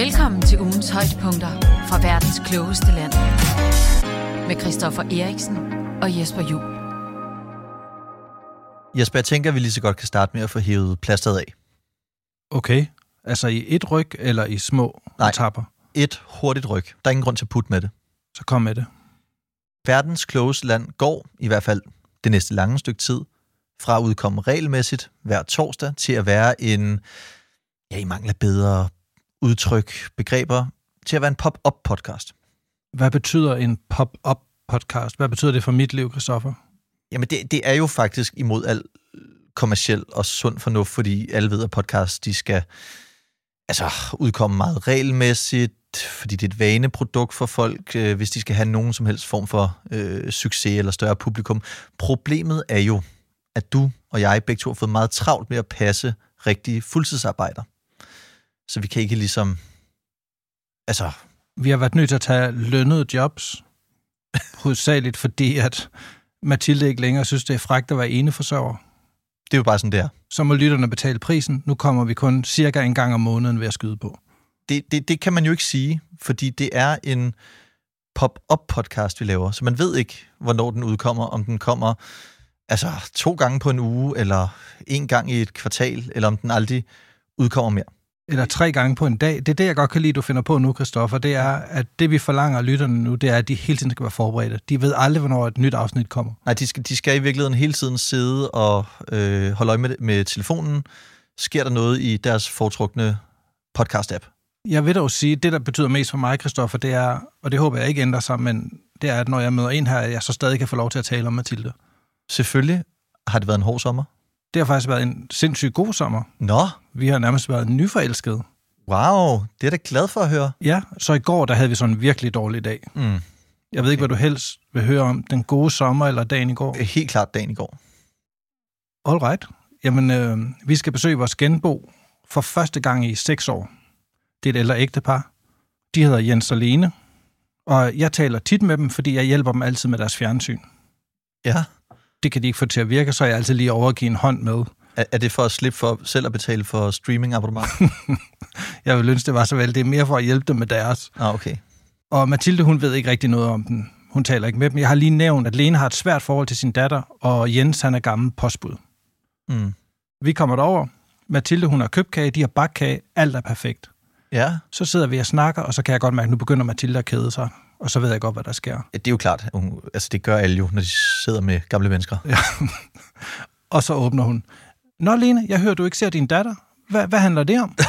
Velkommen til ugens højdepunkter fra verdens klogeste land. Med Christoffer Eriksen og Jesper Juhl. Jesper, jeg tænker, at vi lige så godt kan starte med at få hævet plasteret af. Okay. Altså i et ryg eller i små etapper? Et hurtigt ryg. Der er ingen grund til at putte med det. Så kom med det. Verdens klogeste land går, i hvert fald det næste lange stykke tid, fra at udkomme regelmæssigt hver torsdag til at være en, i mangel af bedre udtryk, begreber, til at være en pop-up podcast. Hvad betyder en pop-up podcast? Hvad betyder det for mit liv, Christoffer? Jamen det er jo faktisk imod al kommerciel og sund fornuft, fordi alle ved, at podcasts, de skal udkomme meget regelmæssigt, fordi det er et vaneprodukt for folk, hvis de skal have nogen som helst form for succes eller større publikum. Problemet er jo, at du og jeg begge to har fået meget travlt med at passe rigtige fuldtidsarbejder. Så vi kan ikke ligesom... Vi har været nødt til at tage lønnede jobs, hovedsageligt fordi, at Mathilde ikke længere synes, det er frækt at være eneforsørger. Det er jo bare sådan, det er. Så må lytterne betale prisen. Nu kommer vi kun cirka en gang om måneden ved at skyde på. Det kan man jo ikke sige, fordi det er en pop-up podcast, vi laver. Så man ved ikke, hvornår den udkommer. Om den kommer 2 gange på en uge, eller 1 gang i et kvartal, eller om den aldrig udkommer mere. Eller 3 gange på en dag. Det er det, jeg godt kan lide, du finder på nu, Christoffer. Det er, at det vi forlanger af lytterne nu, det er, at de hele tiden skal være forberedte. De ved aldrig, hvornår et nyt afsnit kommer. Nej, de skal i virkeligheden hele tiden sidde og holde øje med telefonen. Sker der noget i deres foretrukne podcast-app? Jeg vil dog sige, at det, der betyder mest for mig, Christoffer, det er, og det håber jeg ikke ændrer sig, men det er, at når jeg møder en her, jeg så stadig kan få lov til at tale om Mathilde. Selvfølgelig har det været en hård sommer. Det har faktisk været en sindssygt god sommer. Nå. Vi har nærmest været nyforelskede. Wow, det er jeg da glad for at høre. Ja, så i går, der havde vi sådan en virkelig dårlig dag. Jeg ved ikke, hvad du helst vil høre om. Den gode sommer eller dagen i går? Helt klart dagen i går. All right. Jamen, vi skal besøge vores genbo for første gang i 6 år. Det er et ældre ægtepar. De hedder Jens og Lene. Og jeg taler tit med dem, fordi jeg hjælper dem altid med deres fjernsyn. Ja. Det kan de ikke få til at virke, så er jeg altid lige overgive en hånd med. Er det for at slippe for selv at betale for streaming-abonnement? Jeg vil ønske, det var så vel. Det er mere for at hjælpe dem med deres. Okay. Og Mathilde, hun ved ikke rigtig noget om den. Hun taler ikke med dem. Jeg har lige nævnt, at Lene har et svært forhold til sin datter, og Jens, han er gammel postbud. Vi kommer derover. Mathilde, hun har købt kage, de har bakkage. Alt er perfekt. Ja. Så sidder vi og snakker, og så kan jeg godt mærke, at nu begynder Mathilde at kede sig. Og så ved jeg godt, hvad der sker. Ja, det er jo klart. Det gør alle jo, når de sidder med gamle mennesker. Ja. Og så åbner hun. Nå, Lene, jeg hører, du ikke ser din datter. Hvad handler det om?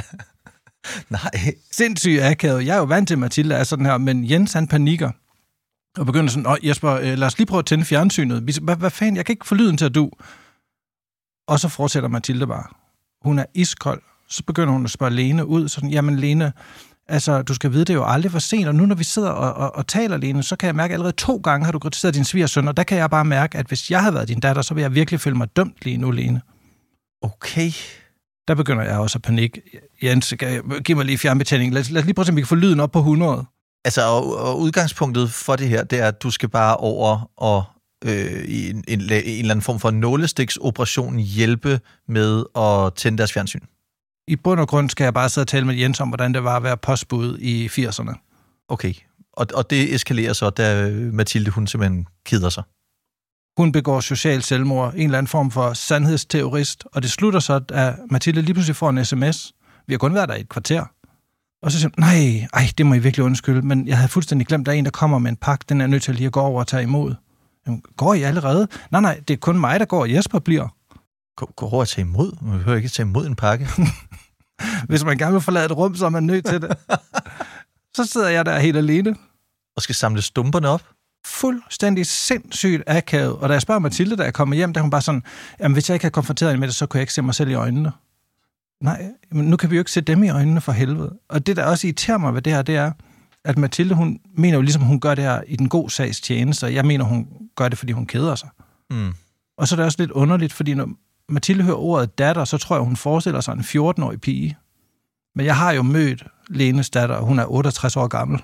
Nej. Sindssygt akavet. Jeg er jo vant til, at Mathilde er sådan her, men Jens, han panikker. Og begynder sådan, Jesper, lad os lige prøve at tænde fjernsynet. Hvad fanden, jeg kan ikke få lyden til at du. Og så fortsætter Mathilde bare. Hun er iskold. Så begynder hun at spørge Lene ud. Sådan, jamen Lene, du skal vide, det er jo aldrig for sent. Og nu, når vi sidder og taler, Lene, så kan jeg mærke, at allerede 2 gange har du kritiseret din svigersøn. Og der kan jeg bare mærke, at hvis jeg havde været din datter, så vil jeg virkelig føle mig dømt lige nu, Lene. Okay. Der begynder jeg også at panik. Jens, giv mig lige fjernbetjening. Lad os lige prøve at se, om vi kan få lyden op på 100. Og udgangspunktet for det her, det er, at du skal bare over og i en eller anden form for nålestiksoperation hjælpe med at tænde deres fjernsyn. I bund og grund skal jeg bare sidde og tale med Jens om, hvordan det var at være postbud i 80'erne. Okay. Og det eskalerer så, da Mathilde, hun simpelthen keder sig. Hun begår social selvmord, en eller anden form for sandhedsterrorist, og det slutter så, at Mathilde lige pludselig får en sms. Vi har kun været der i et kvarter. Og så siger hun, nej, det må I virkelig undskylde, men jeg havde fuldstændig glemt, at der er en, der kommer med en pakke, den er nødt til lige at gå over og tage imod. Jamen, går I allerede? Nej, det er kun mig, der går, og Jesper bliver. Gå over og tage imod? Man behøver ikke tage imod en pakke. Hvis man gerne vil forlade et rum, så er man nødt til det. Så sidder jeg der helt alene. Og skal samle stumperne op? Fuldstændig sindssygt akavet. Og da jeg spørger Mathilde, da jeg kommer hjem, der hun bare sådan, jamen hvis jeg ikke havde konfronteret hende med det, så kunne jeg ikke se mig selv i øjnene. Nej, men nu kan vi jo ikke se dem i øjnene for helvede. Og det, der også irriterer mig ved det her, det er, at Mathilde, hun mener jo ligesom, hun gør det her i den god sags tjeneste, og jeg mener, hun gør det, fordi hun keder sig. Og så er det også lidt underligt, fordi når Mathilde hører ordet datter, så tror jeg, hun forestiller sig en 14-årig pige. Men jeg har jo mødt Lenes datter, og hun er 68 år gammel.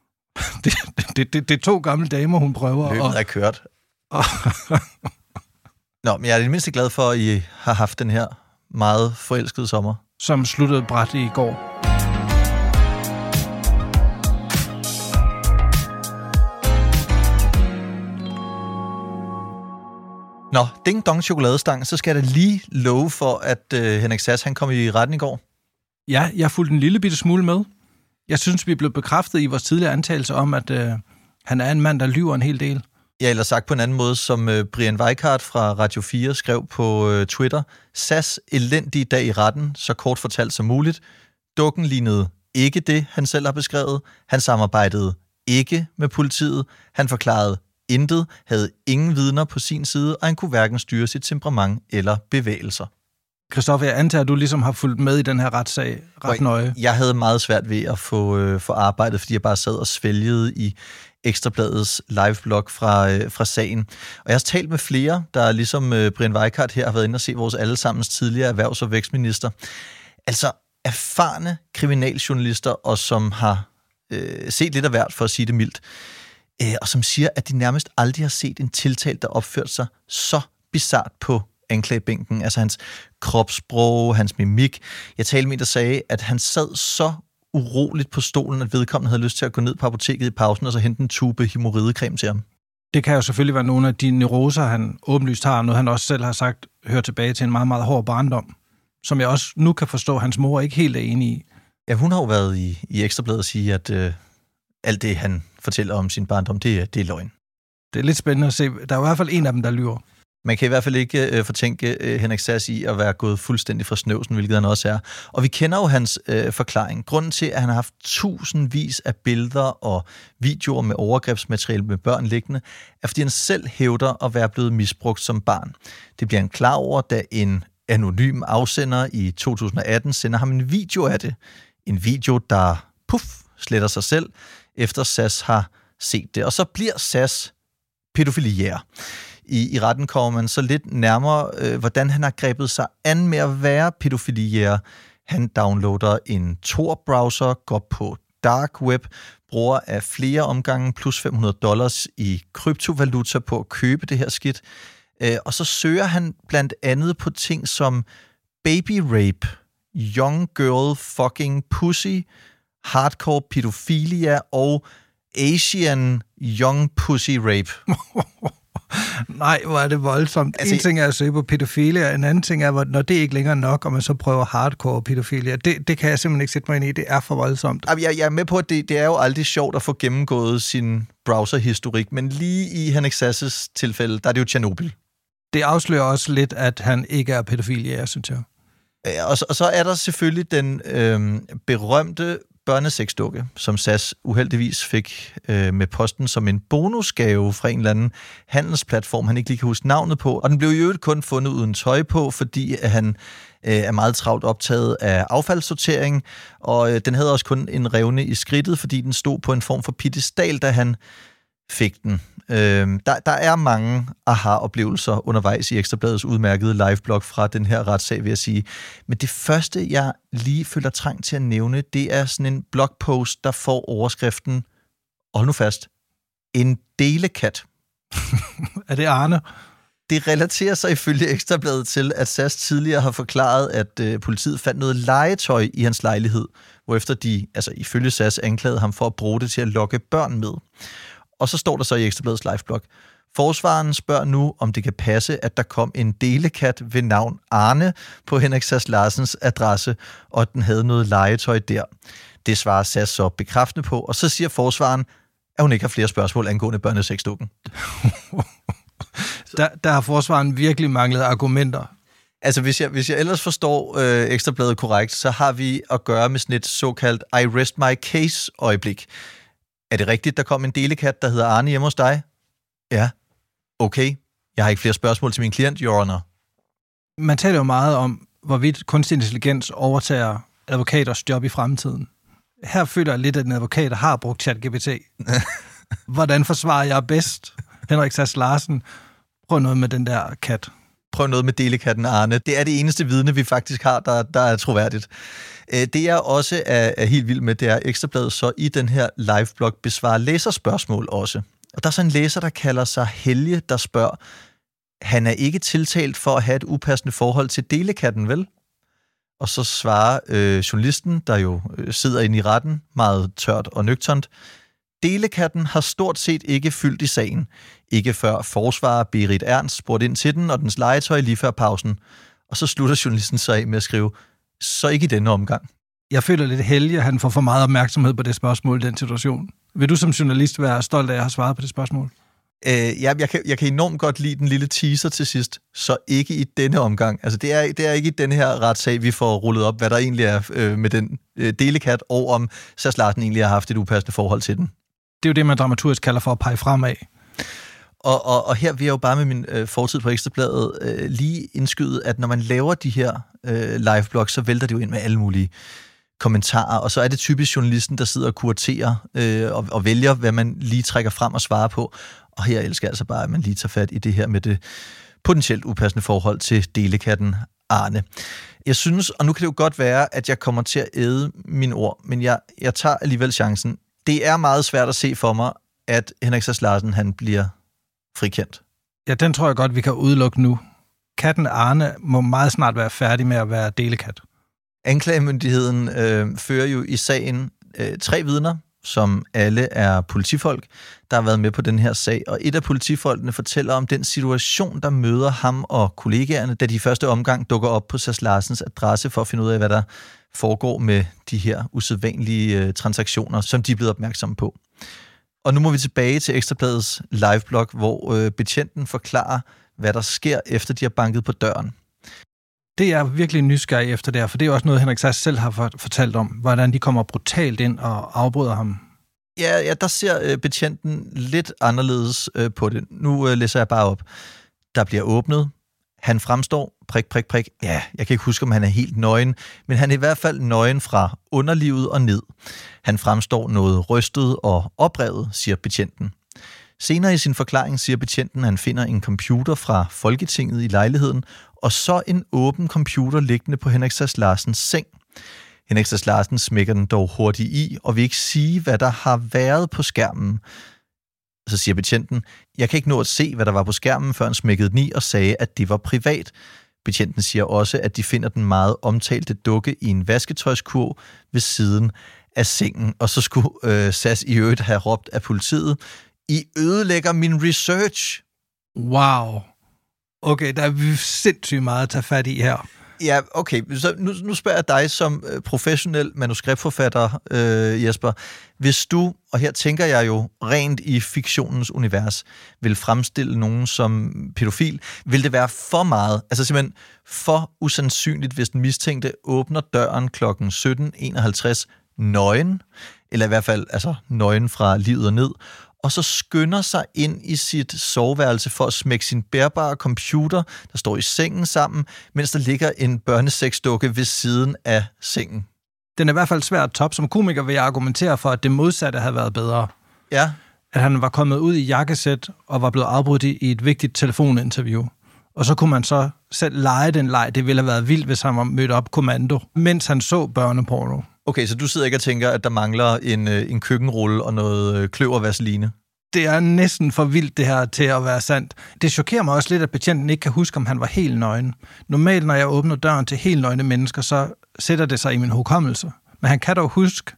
Det er 2 gamle damer, hun prøver. Løbet er kørt. Nå, men jeg er i det mindste glad for, at I har haft den her meget forelskede sommer. Som sluttede bræt i går. Nå, ding dong chokoladestang, så skal jeg da lige love for, at Henrik Sass, han kom i retten i går. Ja, jeg fulgte en lille bitte smule med. Jeg synes, vi blev bekræftet i vores tidligere antagelse om, at han er en mand, der lyver en hel del. Ja, eller sagt på en anden måde, som Brian Weikart fra Radio 4 skrev på Twitter. Sass elendige dag i retten, så kort fortalt som muligt. Dukken lignede ikke det, han selv har beskrevet. Han samarbejdede ikke med politiet. Han forklarede intet, havde ingen vidner på sin side, og han kunne hverken styre sit temperament eller bevægelser. Christoffer, jeg antager, at du ligesom har fulgt med i den her retssag ret nøje. Jeg havde meget svært ved at få arbejdet, fordi jeg bare sad og svælgede i Ekstrabladets liveblog fra sagen. Og jeg har talt med flere, der ligesom Brian Weikart her har været inde og se vores allesammens tidligere erhvervs- og vækstminister. Altså erfarne kriminaljournalister, og som har set lidt af hvert, for at sige det mildt, og som siger, at de nærmest aldrig har set en tiltalt, der opførte sig så bizart på anklagebænken. Altså hans kropssprog, hans mimik. Jeg talte med en, der sagde, at han sad så uroligt på stolen, at vedkommende havde lyst til at gå ned på apoteket i pausen og så hente en tube hæmoridecreme til ham. Det kan jo selvfølgelig være nogle af de neuroser, han åbenlyst har, noget han også selv har sagt, hører tilbage til en meget, meget hård barndom, som jeg også nu kan forstå, at hans mor ikke helt er enig i. Ja, hun har jo været i Ekstrabladet og sige, at alt det, han fortæller om sin barndom, det er løgn. Det er lidt spændende at se. Der er i hvert fald en af dem, der lyver. Man kan i hvert fald ikke fortænke Henrik Sass i at være gået fuldstændig fra snøvsen, hvilket han også er. Og vi kender jo hans forklaring. Grunden til, at han har haft tusindvis af billeder og videoer med overgrebsmateriale med børn liggende, er fordi han selv hævder at være blevet misbrugt som barn. Det bliver han klar over, da en anonym afsender i 2018 sender ham en video af det. En video, der sletter sig selv, efter Sass har set det. Og så bliver Sass pædofiliær. I retten kommer man så lidt nærmere, hvordan han har grebet sig an med at være pædofiliær. Han downloader en Tor-browser, går på dark web, bruger af flere omgange plus $500 i kryptovaluta på at købe det her skidt. Og så søger han blandt andet på ting som baby rape, young girl fucking pussy, hardcore pædofilia og Asian young pussy rape. Nej, hvor er det voldsomt. Altså, en ting er at søge på pædofilia, en anden ting er, når det ikke længere nok, og man så prøver hardcore pædofilia. Det kan jeg simpelthen ikke sætte mig ind i. Det er for voldsomt. Jeg er med på, at det er jo aldrig sjovt at få gennemgået sin browserhistorik, men lige i Henrik Sass' tilfælde, der er det jo Tjernobyl. Det afslører også lidt, at han ikke er pædofilia, synes jeg. Og så er der selvfølgelig den berømte børnesexdukke, som Sass uheldigvis fik med posten som en bonusgave fra en eller anden handelsplatform, han ikke lige kan huske navnet på. Og den blev i øvrigt kun fundet uden tøj på, fordi han er meget travlt optaget af affaldssortering, og den havde også kun en revne i skridtet, fordi den stod på en form for piedestal, da han fik den. Der er mange aha-oplevelser undervejs i Ekstrabladets udmærkede liveblog fra den her retssag, vil jeg sige. Men det første, jeg lige føler trang til at nævne, det er sådan en blogpost, der får overskriften, hold nu fast, en delekat. Er det Arne? Det relaterer sig ifølge Ekstrabladet til, at Sass tidligere har forklaret, at politiet fandt noget legetøj i hans lejlighed, hvorefter de, altså ifølge Sass, anklagede ham for at bruge det til at lokke børn med. Og så står der så i Ekstrabladets liveblog: forsvareren spørger nu, om det kan passe, at der kom en delekat ved navn Arne på Henrik Sass Larsens adresse, og at den havde noget legetøj der. Det svarer Sass så bekræftende på, og så siger forsvareren, at hun ikke har flere spørgsmål angående børnesexdukken. Der har forsvareren virkelig manglet argumenter. Altså, hvis jeg ellers forstår Ekstrabladet korrekt, så har vi at gøre med sådan et såkaldt I rest my case-øjeblik. Er det rigtigt, der kom en delekat, der hedder Arne hjemme hos dig? Ja. Okay. Jeg har ikke flere spørgsmål til min klient, Your Honor. Man taler jo meget om, hvorvidt kunstig intelligens overtager advokaters job i fremtiden. Her føler jeg lidt, at en advokat har brugt ChatGPT. Hvordan forsvarer jeg bedst? Henrik Sass Larsen, prøv noget med den der kat. Prøv noget med delekatten Arne. Det er det eneste vidne, vi faktisk har, der er troværdigt. Det jeg også er helt vild med, det er Ekstrabladet så i den her liveblog besvarer læserspørgsmål også. Og der er så en læser, der kalder sig Helge, der spørger, han er ikke tiltalt for at have et upassende forhold til delekatten, vel? Og så svarer journalisten, der jo sidder inde i retten, meget tørt og nøgternt, Delekatten har stort set ikke fyldt i sagen. Ikke før forsvarer Berit Ernst spurgte ind til den og dens legetøj lige før pausen. Og så slutter journalisten sig af med at skrive, så ikke i denne omgang. Jeg føler lidt heldig, at han får for meget opmærksomhed på det spørgsmål i den situation. Vil du som journalist være stolt af at have svaret på det spørgsmål? Jeg kan enormt godt lide den lille teaser til sidst, så ikke i denne omgang. Altså, det er ikke i denne her retssag, vi får rullet op, hvad der egentlig er med den delekat, og om Sass Larsen egentlig har haft et upassende forhold til den. Det er jo det, man dramaturgisk kalder for at pege fremad. Og her vil jeg jo bare med min fortid på Ekstrabladet lige indskyde, at når man laver de her liveblogs, så vælter det jo ind med alle mulige kommentarer, og så er det typisk journalisten, der sidder og kuraterer og vælger, hvad man lige trækker frem og svarer på. Og her elsker jeg altså bare, at man lige tager fat i det her med det potentielt upassende forhold til delekatten Arne. Jeg synes, og nu kan det jo godt være, at jeg kommer til at æde mine ord, men jeg tager alligevel chancen. Det er meget svært at se for mig, at Henrik Sass Larsen, han bliver frikendt. Ja, den tror jeg godt, vi kan udelukke nu. Katten Arne må meget snart være færdig med at være delekat. Anklagemyndigheden fører jo i sagen 3 vidner, som alle er politifolk, der har været med på den her sag. Og et af politifolkene fortæller om den situation, der møder ham og kollegaerne, da de i første omgang dukker op på Sass Larsens adresse for at finde ud af, hvad der foregår med de her usædvanlige transaktioner, som de er blevet opmærksomme på. Og nu må vi tilbage til Ekstrabladets liveblog, hvor betjenten forklarer, hvad der sker, efter de har banket på døren. Det er virkelig nysgerrig efter det her, for det er også noget, Henrik Sass selv har fortalt om, hvordan de kommer brutalt ind og afbryder ham. Ja, der ser betjenten lidt anderledes på det. Nu læser jeg bare op. Der bliver åbnet. Han fremstår, prik. Ja, jeg kan ikke huske, om han er helt nøgen, men han er i hvert fald nøgen fra underlivet og ned. Han fremstår noget rystet og oprevet, siger betjenten. Senere i sin forklaring siger betjenten, at han finder en computer fra Folketinget i lejligheden, og så en åben computer liggende på Henrik Sass Larsens seng. Henrik Sass Larsen smækker den dog hurtigt i, og vil ikke sige, hvad der har været på skærmen. Så siger betjenten, jeg kan ikke nå at se, hvad der var på skærmen, før han smækkede den i og sagde, at det var privat. Betjenten siger også, at de finder den meget omtalte dukke i en vasketøjskurv ved siden af sengen. Og så skulle Sass i øvrigt have råbt af politiet, I ødelægger min research. Wow. Okay, der er sindssygt meget at tage fat i her. Ja, okay. Så nu spørger jeg dig som professionel manuskriptforfatter, Jesper. Hvis du, og her tænker jeg jo rent i fiktionens univers, vil fremstille nogen som pædofil, vil det være for meget, altså simpelthen for usandsynligt, hvis den mistænkte åbner døren kl. 17.51 nøgen, eller i hvert fald altså nøgen fra livet og ned, og så skynder sig ind i sit soveværelse for at smække sin bærbare computer, der står i sengen sammen, mens der ligger en børnesexdukke ved siden af sengen. Den er i hvert fald svær at toppe. Som komiker vil jeg argumentere for, at det modsatte havde været bedre. Ja. At han var kommet ud i jakkesæt og var blevet afbrudt i et vigtigt telefoninterview. Og så kunne man så selv lege den leg. Det ville have været vildt, hvis han var mødt op kommando, mens han så børneporno. Okay, så du sidder ikke og tænker, at der mangler en køkkenrulle og noget kløvervaseline? Det er næsten for vildt, det her, til at være sandt. Det chokerer mig også lidt, at betjenten ikke kan huske, om han var helt nøgen. Normalt, når jeg åbner døren til helt nøgne mennesker, så sætter det sig i min hukommelse. Men han kan dog huske,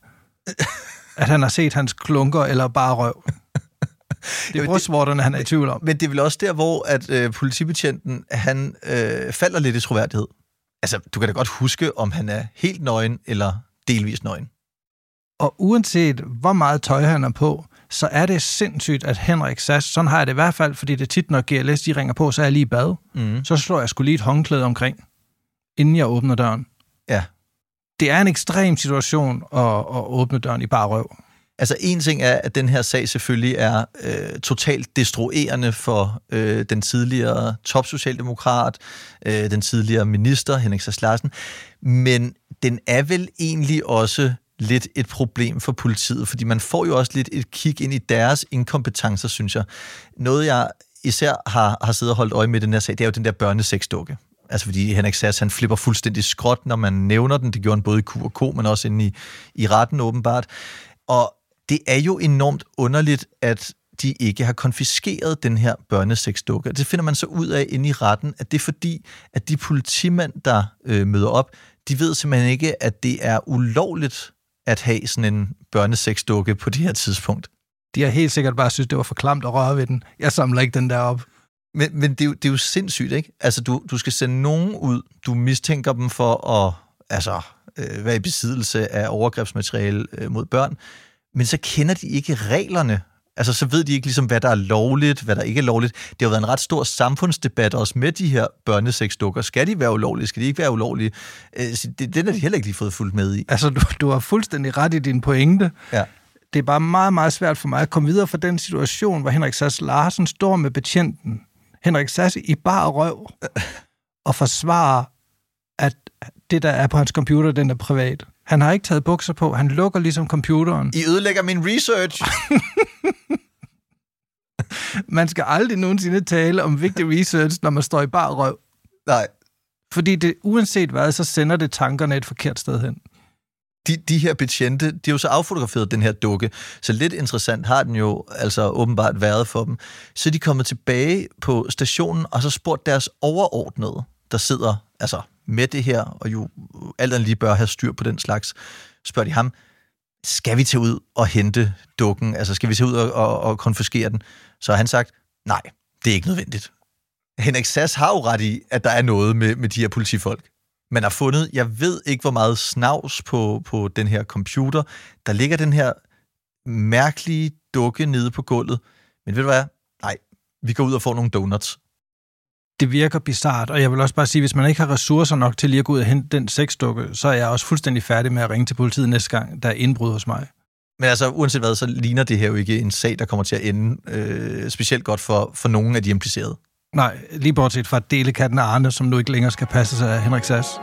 at han har set hans klunker eller bare røv. Det er brystvorterne, han er i tvivl om. Men det er vel også der, hvor at politibetjenten, han falder lidt i troværdighed. Altså, du kan da godt huske, om han er helt nøgen eller delvis nøgen. Og uanset hvor meget tøj han er på, så er det sindssygt, at Henrik Sass, sådan har jeg det i hvert fald, fordi det er tit, når GLS de ringer på, så er jeg lige i bad. Så slår jeg sgu lige et håndklæde omkring, inden jeg åbner døren. Ja. Det er en ekstrem situation at åbne døren i bare røv. Altså en ting er, at den her sag selvfølgelig er totalt destruerende for den tidligere topsocialdemokrat, den tidligere minister, Henrik Sass Larsen, men den er vel egentlig også lidt et problem for politiet, fordi man får jo også lidt et kig ind i deres inkompetencer, synes jeg. Noget, jeg især har siddet og holdt øje med den her sag, det er jo den der børnesexdukke. Altså fordi Henrik Sass, han flipper fuldstændig skråt, når man nævner den. Det gjorde han både i Q&K, men også inde i retten åbenbart. Og det er jo enormt underligt, at de ikke har konfiskeret den her børnesexdukke. Det finder man så ud af inde i retten, at det er fordi, at de politimænd, der møder op, de ved simpelthen ikke, at det er ulovligt at have sådan en børnesexdukke på det her tidspunkt. De har helt sikkert bare synes, det var for klamt at røre ved den. Jeg samler ikke den der op. Men det er jo sindssygt, ikke? Altså, du skal sende nogen ud, du mistænker dem for at være i besiddelse af overgrebsmateriale mod børn, men så kender de ikke reglerne. Altså, så ved de ikke ligesom, hvad der er lovligt, hvad der ikke er lovligt. Det har jo været en ret stor samfundsdebat også med de her børnesexdukker. Skal de være ulovlige? Skal de ikke være ulovlige? Den har de heller ikke lige fået fuldt med i. Altså, du har fuldstændig ret i din pointe. Ja. Det er bare meget, meget svært for mig at komme videre fra den situation, hvor Henrik Sass Larsen står med betjenten. Henrik Sass i bar røv og forsvarer, at det, der er på hans computer, den er privat. Han har ikke taget bukser på. Han lukker ligesom computeren. I ødelægger min research. Man skal aldrig nogensinde tale om vigtig research, når man står i bar røv. Nej. Fordi det, uanset hvad, så sender det tankerne et forkert sted hen. De her betjente, de har jo så affotograferet den her dukke, så lidt interessant har den jo altså åbenbart været for dem. Så er de kommet tilbage på stationen, og så spurgt deres overordnede, der sidder altså med det her, og jo alt andet lige bør have styr på den slags, spørger de ham, skal vi tage ud og hente dukken? Altså, skal vi tage ud og konfiskere den? Så har han sagt, nej, det er ikke nødvendigt. Henrik Sass har jo ret i, at der er noget med de her politifolk. Man har fundet, jeg ved ikke, hvor meget snavs på den her computer. Der ligger den her mærkelige dukke nede på gulvet. Men ved du hvad? Nej, vi går ud og får nogle donuts. Det virker bizart, og jeg vil også bare sige, hvis man ikke har ressourcer nok til lige at gå ud og hente den sexdukke, så er jeg også fuldstændig færdig med at ringe til politiet næste gang, der er indbrud hos mig. Men altså, uanset hvad, så ligner det her jo ikke en sag, der kommer til at ende specielt godt for nogen af de implicerede. Nej, lige bortset fra delekatten af Arne, som nu ikke længere skal passe sig af Henrik Sass.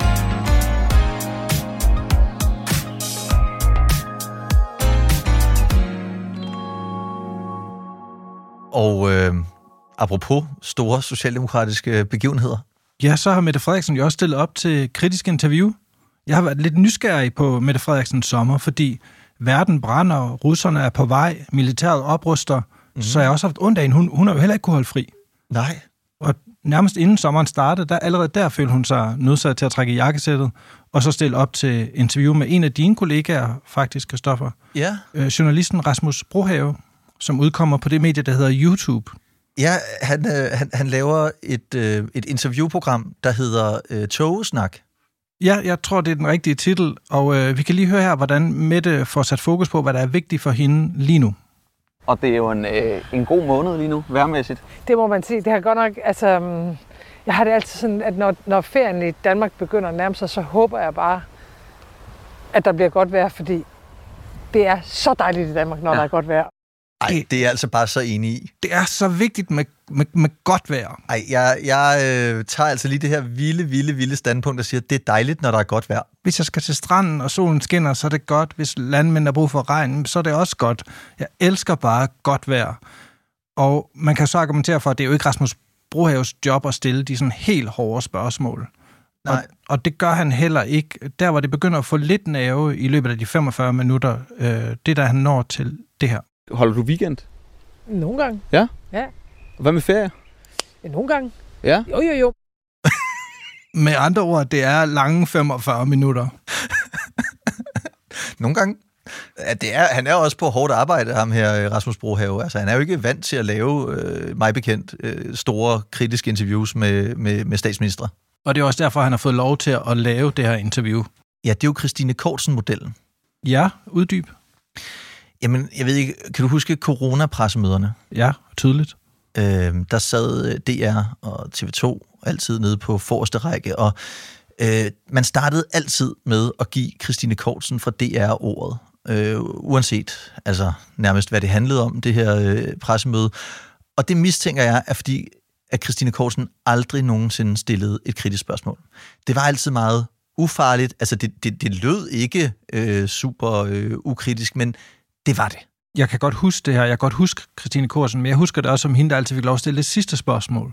Og apropos store socialdemokratiske begivenheder. Ja, så har Mette Frederiksen jo også stillet op til kritisk interview. Jeg har været lidt nysgerrig på Mette Frederiksens sommer, fordi verden brænder, russerne er på vej, militæret opruster, så jeg har også haft ondt af hende. Hun har jo heller ikke kunne holde fri. Nej. Og nærmest inden sommeren startede, allerede der følte hun sig nødsaget til at trække jakkesættet, og så stille op til interview med en af dine kollegaer, faktisk, Christoffer. Ja. Journalisten Rasmus Brohave, som udkommer på det medie, der hedder YouTube. Ja, han laver et interviewprogram, der hedder Togesnak. Ja, jeg tror, det er den rigtige titel, og vi kan lige høre her, hvordan Mette får sat fokus på, hvad der er vigtigt for hende lige nu. Og det er jo en god måned lige nu, vejrmæssigt. Det må man sige. Det har godt nok, altså, jeg har det altid sådan, at når ferien i Danmark begynder at nærme sig, så håber jeg bare, at der bliver godt vejr, fordi det er så dejligt i Danmark, når der er godt vejr. Ej, det er jeg altså bare så enig i. Det er så vigtigt med godt vejr. Ej, jeg tager altså lige det her vilde standpunkt og siger, at det er dejligt, når der er godt vejr. Hvis jeg skal til stranden, og solen skinner, så er det godt. Hvis landmænd har brug for regn, så er det også godt. Jeg elsker bare godt vejr. Og man kan så argumentere for, at det er jo ikke Rasmus Brohaves job at stille de sådan helt hårde spørgsmål. Nej. Og det gør han heller ikke. Der, hvor det begynder at få lidt nerve i løbet af de 45 minutter, det der han når til det her. Holder du weekend? Nogle gange. Ja? Ja. Og hvad med ferie? Nogle gange. Ja? Jo. Med andre ord, det er lange 45 minutter. Nogle gange. Han er også på hårdt arbejde, ham her Rasmus Brohave. Altså, han er jo ikke vant til at lave, mig bekendt, store kritiske interviews med statsministre. Og det er også derfor, han har fået lov til at lave det her interview. Ja, det er jo Christine Kortsen-modellen. Ja, uddyb. Jamen, jeg ved ikke, kan du huske coronapressemøderne? Ja, tydeligt. Der sad DR og TV2 altid nede på forreste række, og man startede altid med at give Christine Kortsen fra DR ordet. Uanset altså nærmest, hvad det handlede om, det her pressemøde. Og det mistænker jeg, er fordi, at Christine Kortsen aldrig nogensinde stillede et kritisk spørgsmål. Det var altid meget ufarligt. Altså, det lød ikke super ukritisk, men det var det. Jeg kan godt huske det her. Jeg kan godt huske Christine Kortsen, men jeg husker det også som hende, der altid fik lov at stille det sidste spørgsmål.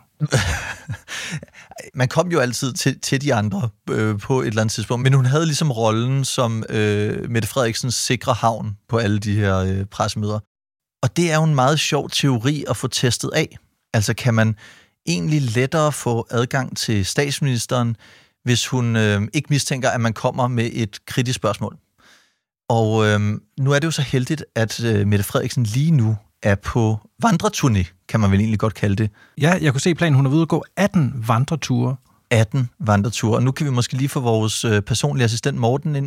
Man kom jo altid til de andre på et eller andet tidspunkt, men hun havde ligesom rollen som Mette Frederiksens sikre havn på alle de her pressemøder. Og det er jo en meget sjov teori at få testet af. Altså, kan man egentlig lettere få adgang til statsministeren, hvis hun ikke mistænker, at man kommer med et kritisk spørgsmål? Og nu er det jo så heldigt, at Mette Frederiksen lige nu er på vandreturné, kan man vel egentlig godt kalde det. Ja, jeg kunne se planen, hun er ude at gå 18 vandreture. 18 vandreture. Og nu kan vi måske lige få vores personlige assistent Morten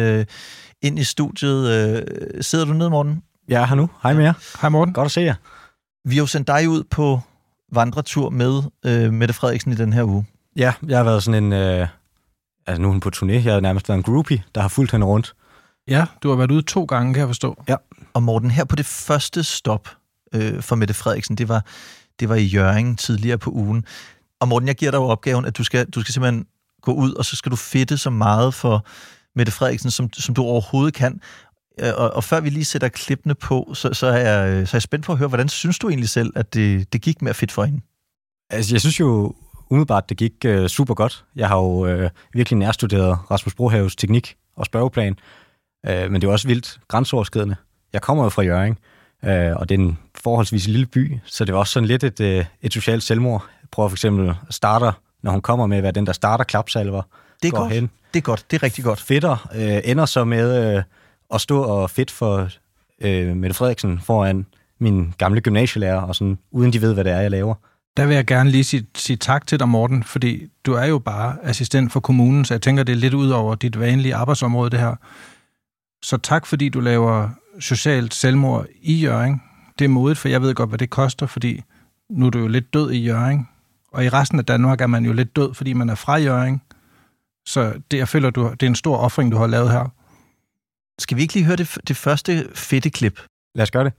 ind i studiet. Sidder du nede, Morten? Jeg er her nu. Hej med jer. Hej Morten. Godt at se jer. Vi har jo sendt dig ud på vandretur med Mette Frederiksen i den her uge. Ja, jeg har været sådan en... altså nu er hun på turné. Jeg har nærmest været en groupie, der har fulgt hende rundt. Ja, du har været ude 2 gange, kan jeg forstå. Ja. Og Morten, her på det første stop for Mette Frederiksen, det var i Hjørring tidligere på ugen. Og Morten, jeg giver dig jo opgaven, at du skal simpelthen gå ud, og så skal du fedte så meget for Mette Frederiksen, som du overhovedet kan. Og før vi lige sætter klippene på, så er jeg spændt på at høre, hvordan synes du egentlig selv, at det gik med at fedt for hende? Altså, jeg synes jo umiddelbart, det gik super godt. Jeg har jo virkelig nærstuderet Rasmus Brohaves teknik og spørgeplan, men det er også vildt grænseoverskridende. Jeg kommer jo fra Hjørring, og det er en forholdsvis lille by, så det var også sådan lidt et socialt selvmord. Jeg prøver for eksempel starter, når hun kommer med, hvad den der starter klapsalver. Det er godt. Hen. Det er godt. Det er rigtig godt. Fedter ender så med at stå og fedt for Mette Frederiksen foran min gamle gymnasielærer, og sådan, uden de ved, hvad det er, jeg laver. Der vil jeg gerne lige sige tak til dig, Morten, fordi du er jo bare assistent for kommunen, så jeg tænker, det er lidt ud over dit vanlige arbejdsområde, det her. Så tak, fordi du laver socialt selvmord i Hjørring. Det er modigt, for jeg ved godt, hvad det koster, fordi nu er du jo lidt død i Hjørring. Og i resten af Danmark er man jo lidt død, fordi man er fra Hjørring. Så det, jeg føler, det er en stor offring, du har lavet her. Skal vi ikke lige høre det første fedte klip? Lad os gøre det.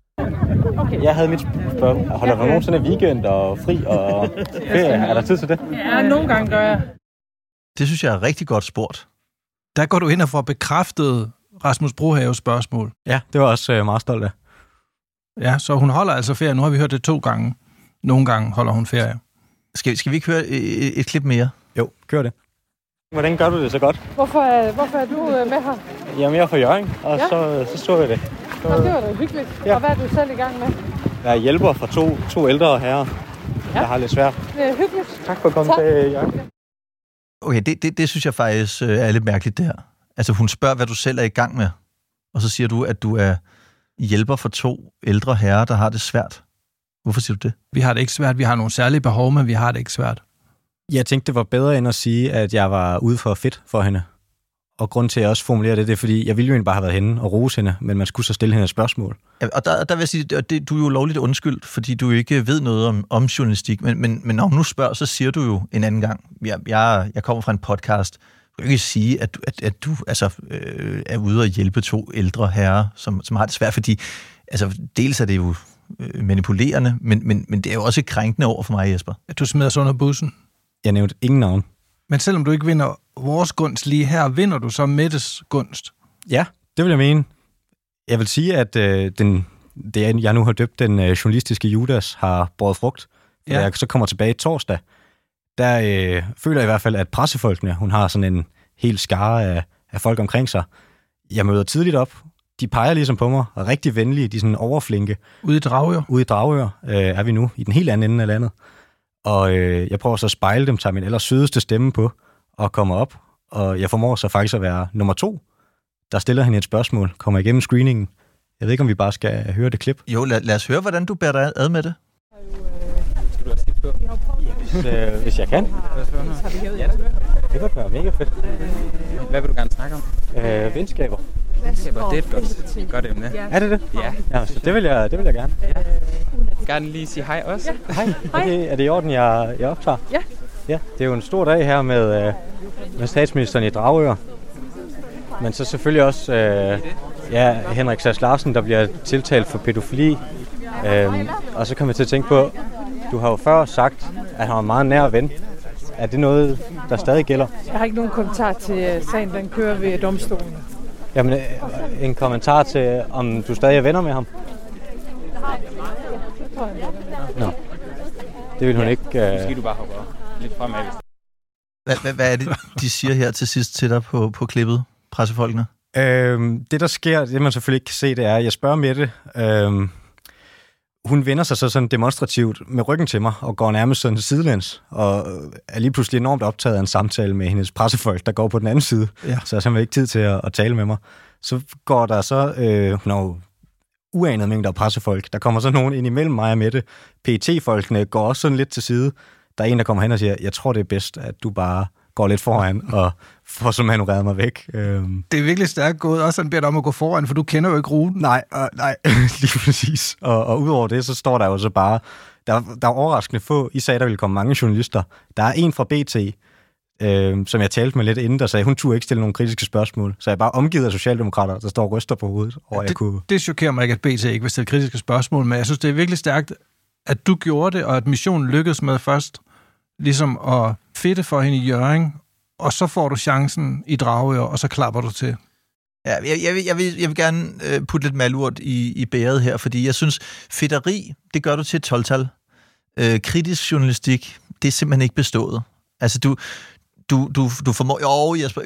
Okay. Jeg havde mit spørgsmål. Holder der nogensinde weekend og fri og ferie? Er der tid til det? Ja, nogle gange gør jeg. Det synes jeg er rigtig godt spurgt. Der går du ind og får bekræftet Rasmus Brohaves spørgsmål. Ja, det var også meget stolt af. Ja, så hun holder altså ferie. Nu har vi hørt det 2 gange. Nogle gange holder hun ferie. Skal vi ikke høre et klip mere? Jo, kør det. Hvordan gør du det så godt? Hvorfor er du med her? Jamen, jeg er fra Hjørring, og ja. så så jeg det. Det var da hyggeligt. Ja. Og hvad er du selv i gang med? Jeg er hjælper for to ældre herrer. Ja. Jeg har lidt svært. Det er hyggeligt. Tak for at komme til Hjørring. Okay, det synes jeg faktisk er lidt mærkeligt, det her. Altså, hun spørger, hvad du selv er i gang med, og så siger du, at du er hjælper for 2 ældre herrer, der har det svært. Hvorfor siger du det? Vi har det ikke svært. Vi har nogle særlige behov, men vi har det ikke svært. Jeg tænkte, det var bedre end at sige, at jeg var ude for fedt for hende. Og grund til, at jeg også formulerer det er, fordi jeg ville jo egentlig bare have været henne og rose hende, men man skulle så stille hende et spørgsmål. Ja, og der vil jeg sige, at du er jo lovligt undskyldt, fordi du ikke ved noget om journalistik, men når hun nu spørger, så siger du jo en anden gang, jeg kommer fra en podcast. Du kan ikke sige, at du er ude og hjælpe 2 ældre herrer, som har det svært, fordi altså, dels er det jo manipulerende, men det er jo også krænkende over for mig, Jesper. At du smider sig under bussen. Jeg nævnte ingen navn. Men selvom du ikke vinder vores gunst lige her, vinder du så Mettes gunst? Ja, det vil jeg mene. Jeg vil sige, at det jeg nu har døbt den journalistiske Judas har båret frugt. Ja. Da jeg så kommer tilbage torsdag, der føler jeg i hvert fald, at pressefolkene, hun har sådan en hel skare af folk omkring sig. Jeg møder tidligt op. De peger ligesom på mig, og er rigtig venlige. De er sådan overflinke. Ude i Dragør? Ude i Dragør er vi nu, i den helt anden ende af landet. Og jeg prøver så at spejle dem, tager min ellers sødeste stemme på, og kommer op. Og jeg formår så faktisk at være nummer 2, der stiller hende et spørgsmål, kommer igennem screeningen. Jeg ved ikke, om vi bare skal høre det klip. Jo, lad os høre, hvordan du bærer dig ad med det. Skal du også sige på? Ja, hvis jeg kan. Ja, det kunne være mega fedt. Hvad vil du gerne snakke om? Venskaber. Venskaber, det er et godt emne. Er det det? Ja, så det vil jeg gerne. Ja. Gerne lige sige hej også. Ja. Hej. Okay, er det i orden, jeg optager? Ja. Ja, det er jo en stor dag her med statsministeren i Dragør. Men så selvfølgelig også Henrik Sass Larsen, der bliver tiltalt for pædofili. Og så kommer jeg til at tænke på, du har jo før sagt, at han var en meget nær ven. Er det noget, der stadig gælder? Jeg har ikke nogen kommentar til sagen, den kører ved domstolen. Jamen, en kommentar til, om du stadig er venner med ham? Nå. Det vil hun ikke... Måske du bare hoppe lidt fremad. Hvad er det, de siger her til sidst til dig på klippet, pressefolkene? Det, der sker, det man selvfølgelig ikke kan se, det er, at jeg spørger Mette. hun vender sig så sådan demonstrativt med ryggen til mig, og går nærmest sådan sidelæns, og er lige pludselig enormt optaget af en samtale med hendes pressefolk, der går på den anden side. Ja. Så jeg har simpelthen ikke tid til at tale med mig. Så går der så, hun har jo uanede mængder af pressefolk, der kommer så nogen ind imellem mig og Mette. PET-folkene går også sådan lidt til side. Der er en, der kommer hen og siger, jeg tror, det er bedst, at du bare går lidt foran, og får så manøvreret mig væk. Det er virkelig stærkt gået, også han beder dig om at gå foran, for du kender jo ikke ruten. Nej, lige præcis. Og udover det, så står der jo så bare, der er overraskende få, I sagde, der ville komme mange journalister. Der er en fra BT, som jeg talte med lidt inden, der sagde, hun turde ikke stille nogle kritiske spørgsmål. Så jeg er bare omgivet af socialdemokrater, der står og ryster på hovedet. Det chokerer mig ikke, at BT ikke vil stille kritiske spørgsmål, men jeg synes, det er virkelig stærkt, at du gjorde det, og at missionen lykkedes med først ligesom at fedte for hende i Hjørring, og så får du chancen i Dragør, og så klapper du til. Ja, jeg vil gerne putte lidt malurt i bæret her, fordi jeg synes, fedteri, det gør du til et 12-tal. Kritisk journalistik, det er simpelthen ikke bestået. Altså, du formår... Jo, Jesper,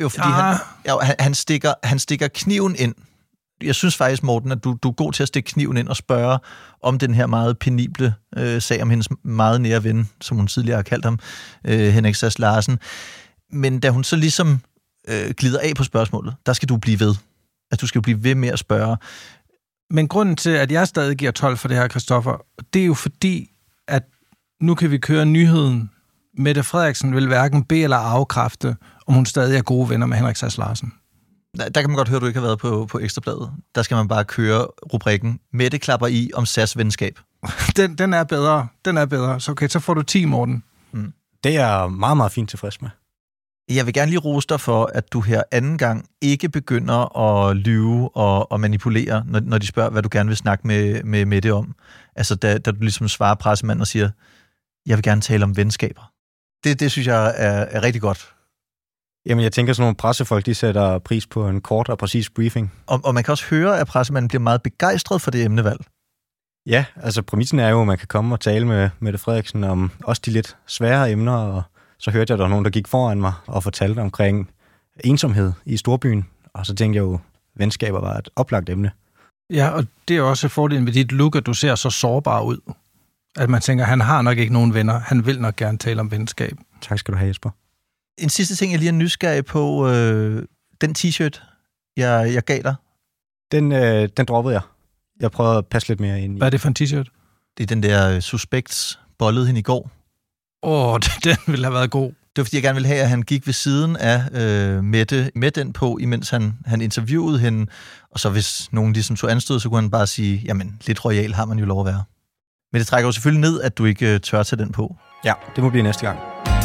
fordi han stikker kniven ind. Jeg synes faktisk, Morten, at du er god til at stikke kniven ind og spørge om den her meget penible sag om hendes meget nære ven, som hun tidligere har kaldt ham, Henrik Sass Larsen. Men da hun så ligesom glider af på spørgsmålet, der skal du blive ved. Altså, du skal blive ved med at spørge. Men grunden til, at jeg stadig giver 12 for det her, Christoffer, det er jo fordi, at nu kan vi køre nyheden. Mette Frederiksen vil hverken bede eller afkræfte, om hun stadig er gode venner med Henrik Sass Larsen. Der kan man godt høre, at du ikke har været på Ekstrabladet. Der skal man bare køre rubrikken Mette klapper i om Sass venskab. Den er bedre. Den er bedre. Så okay, så får du 10, Morten. Mm. Det er jeg meget, meget fint tilfreds med. Jeg vil gerne lige rose dig for, at du her anden gang ikke begynder at lyve og manipulere, når de spørger, hvad du gerne vil snakke med Mette om. Altså, da du ligesom svarer pressemanden og siger, jeg vil gerne tale om venskaber. Det synes jeg er rigtig godt. Jamen, jeg tænker, sådan nogle pressefolk, de sætter pris på en kort og præcis briefing. Og man kan også høre, at pressemanden bliver meget begejstret for det emnevalg. Ja, altså præmissen er jo, at man kan komme og tale med Mette Frederiksen om også de lidt svære emner, og så hørte jeg, at der var nogen, der gik foran mig og fortalte omkring ensomhed i storbyen, og så tænkte jeg jo, venskaber var et oplagt emne. Ja, og det er også fordelen ved dit look, at du ser så sårbar ud. At man tænker, han har nok ikke nogen venner, han vil nok gerne tale om venskab. Tak skal du have, Jesper. En sidste ting, jeg lige er nysgerrig på, den t-shirt, jeg gav dig. Den droppede jeg. Jeg prøvede at passe lidt mere ind i. Hvad er det for en t-shirt? Det er den der Suspects bollede hende i går. Den ville have været god. Det var, fordi jeg gerne ville have, at han gik ved siden af Mette med den på, imens han interviewede hende. Og så hvis nogen ligesom tog anstød, så kunne han bare sige, jamen, lidt royal har man jo lov at være. Men det trækker jo selvfølgelig ned, at du ikke tør tage den på. Ja, det må blive næste gang.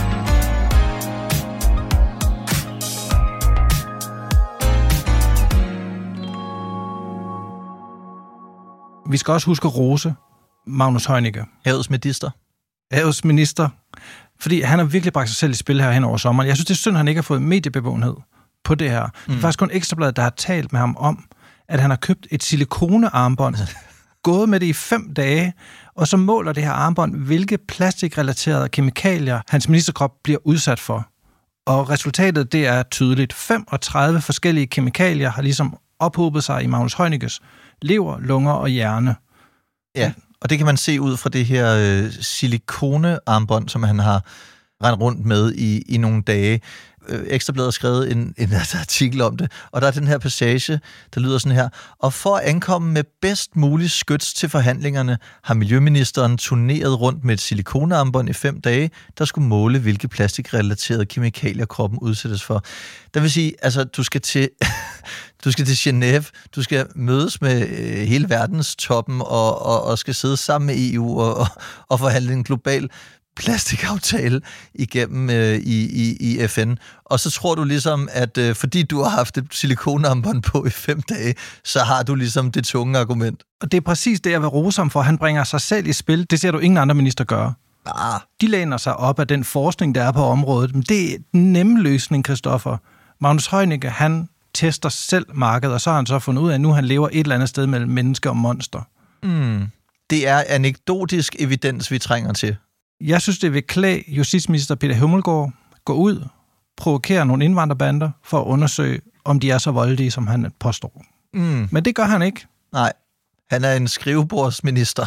Vi skal også huske at rose Magnus Heunicke. Havets medister. Havets minister. Fordi han har virkelig bragt sig selv i spil her hen over sommeren. Jeg synes, det er synd, at han ikke har fået mediebevågenhed på det her. Det er faktisk kun Ekstrabladet, der har talt med ham om, at han har købt et silikonearmbånd, gået med det i 5 dage, og så måler det her armbånd, hvilke plastikrelaterede kemikalier hans ministerkrop bliver udsat for. Og resultatet, det er tydeligt. 35 forskellige kemikalier har ligesom ophobet sig i Magnus Heunickes lever, lunger og hjerne. Ja, og det kan man se ud fra det her silikonearmbånd, som han har rendt rundt med i nogle dage. Ekstrabladet har skrevet en artikel om det, og der er den her passage, der lyder sådan her. Og for at ankomme med bedst mulig skyts til forhandlingerne, har miljøministeren turneret rundt med et silikonearmbånd i 5 dage, der skulle måle, hvilke plastikrelaterede kemikalier kroppen udsættes for. Det vil sige, altså, du skal til Genève, du skal mødes med hele verdens toppen, og skal sidde sammen med EU og forhandle en global plastikaftale igennem i FN. Og så tror du ligesom, at fordi du har haft et silikonearmbånd på i 5 dage, så har du ligesom det tunge argument. Og det er præcis det, jeg vil rose ham for. Han bringer sig selv i spil. Det ser du ingen andre minister gøre. De læner sig op af den forskning, der er på området. Men det er den nemme løsning, Christoffer. Magnus Heunicke, han tester selv markedet, og så har han så fundet ud af, at nu han lever et eller andet sted mellem menneske og monster. Det er anekdotisk evidens, vi trænger til. Jeg synes, det vil klæde justitsminister Peter Hummelgaard gå ud, provokere nogle indvandrerbander for at undersøge, om de er så voldelige, som han påstår. Men det gør han ikke. Nej, han er en skrivebordsminister.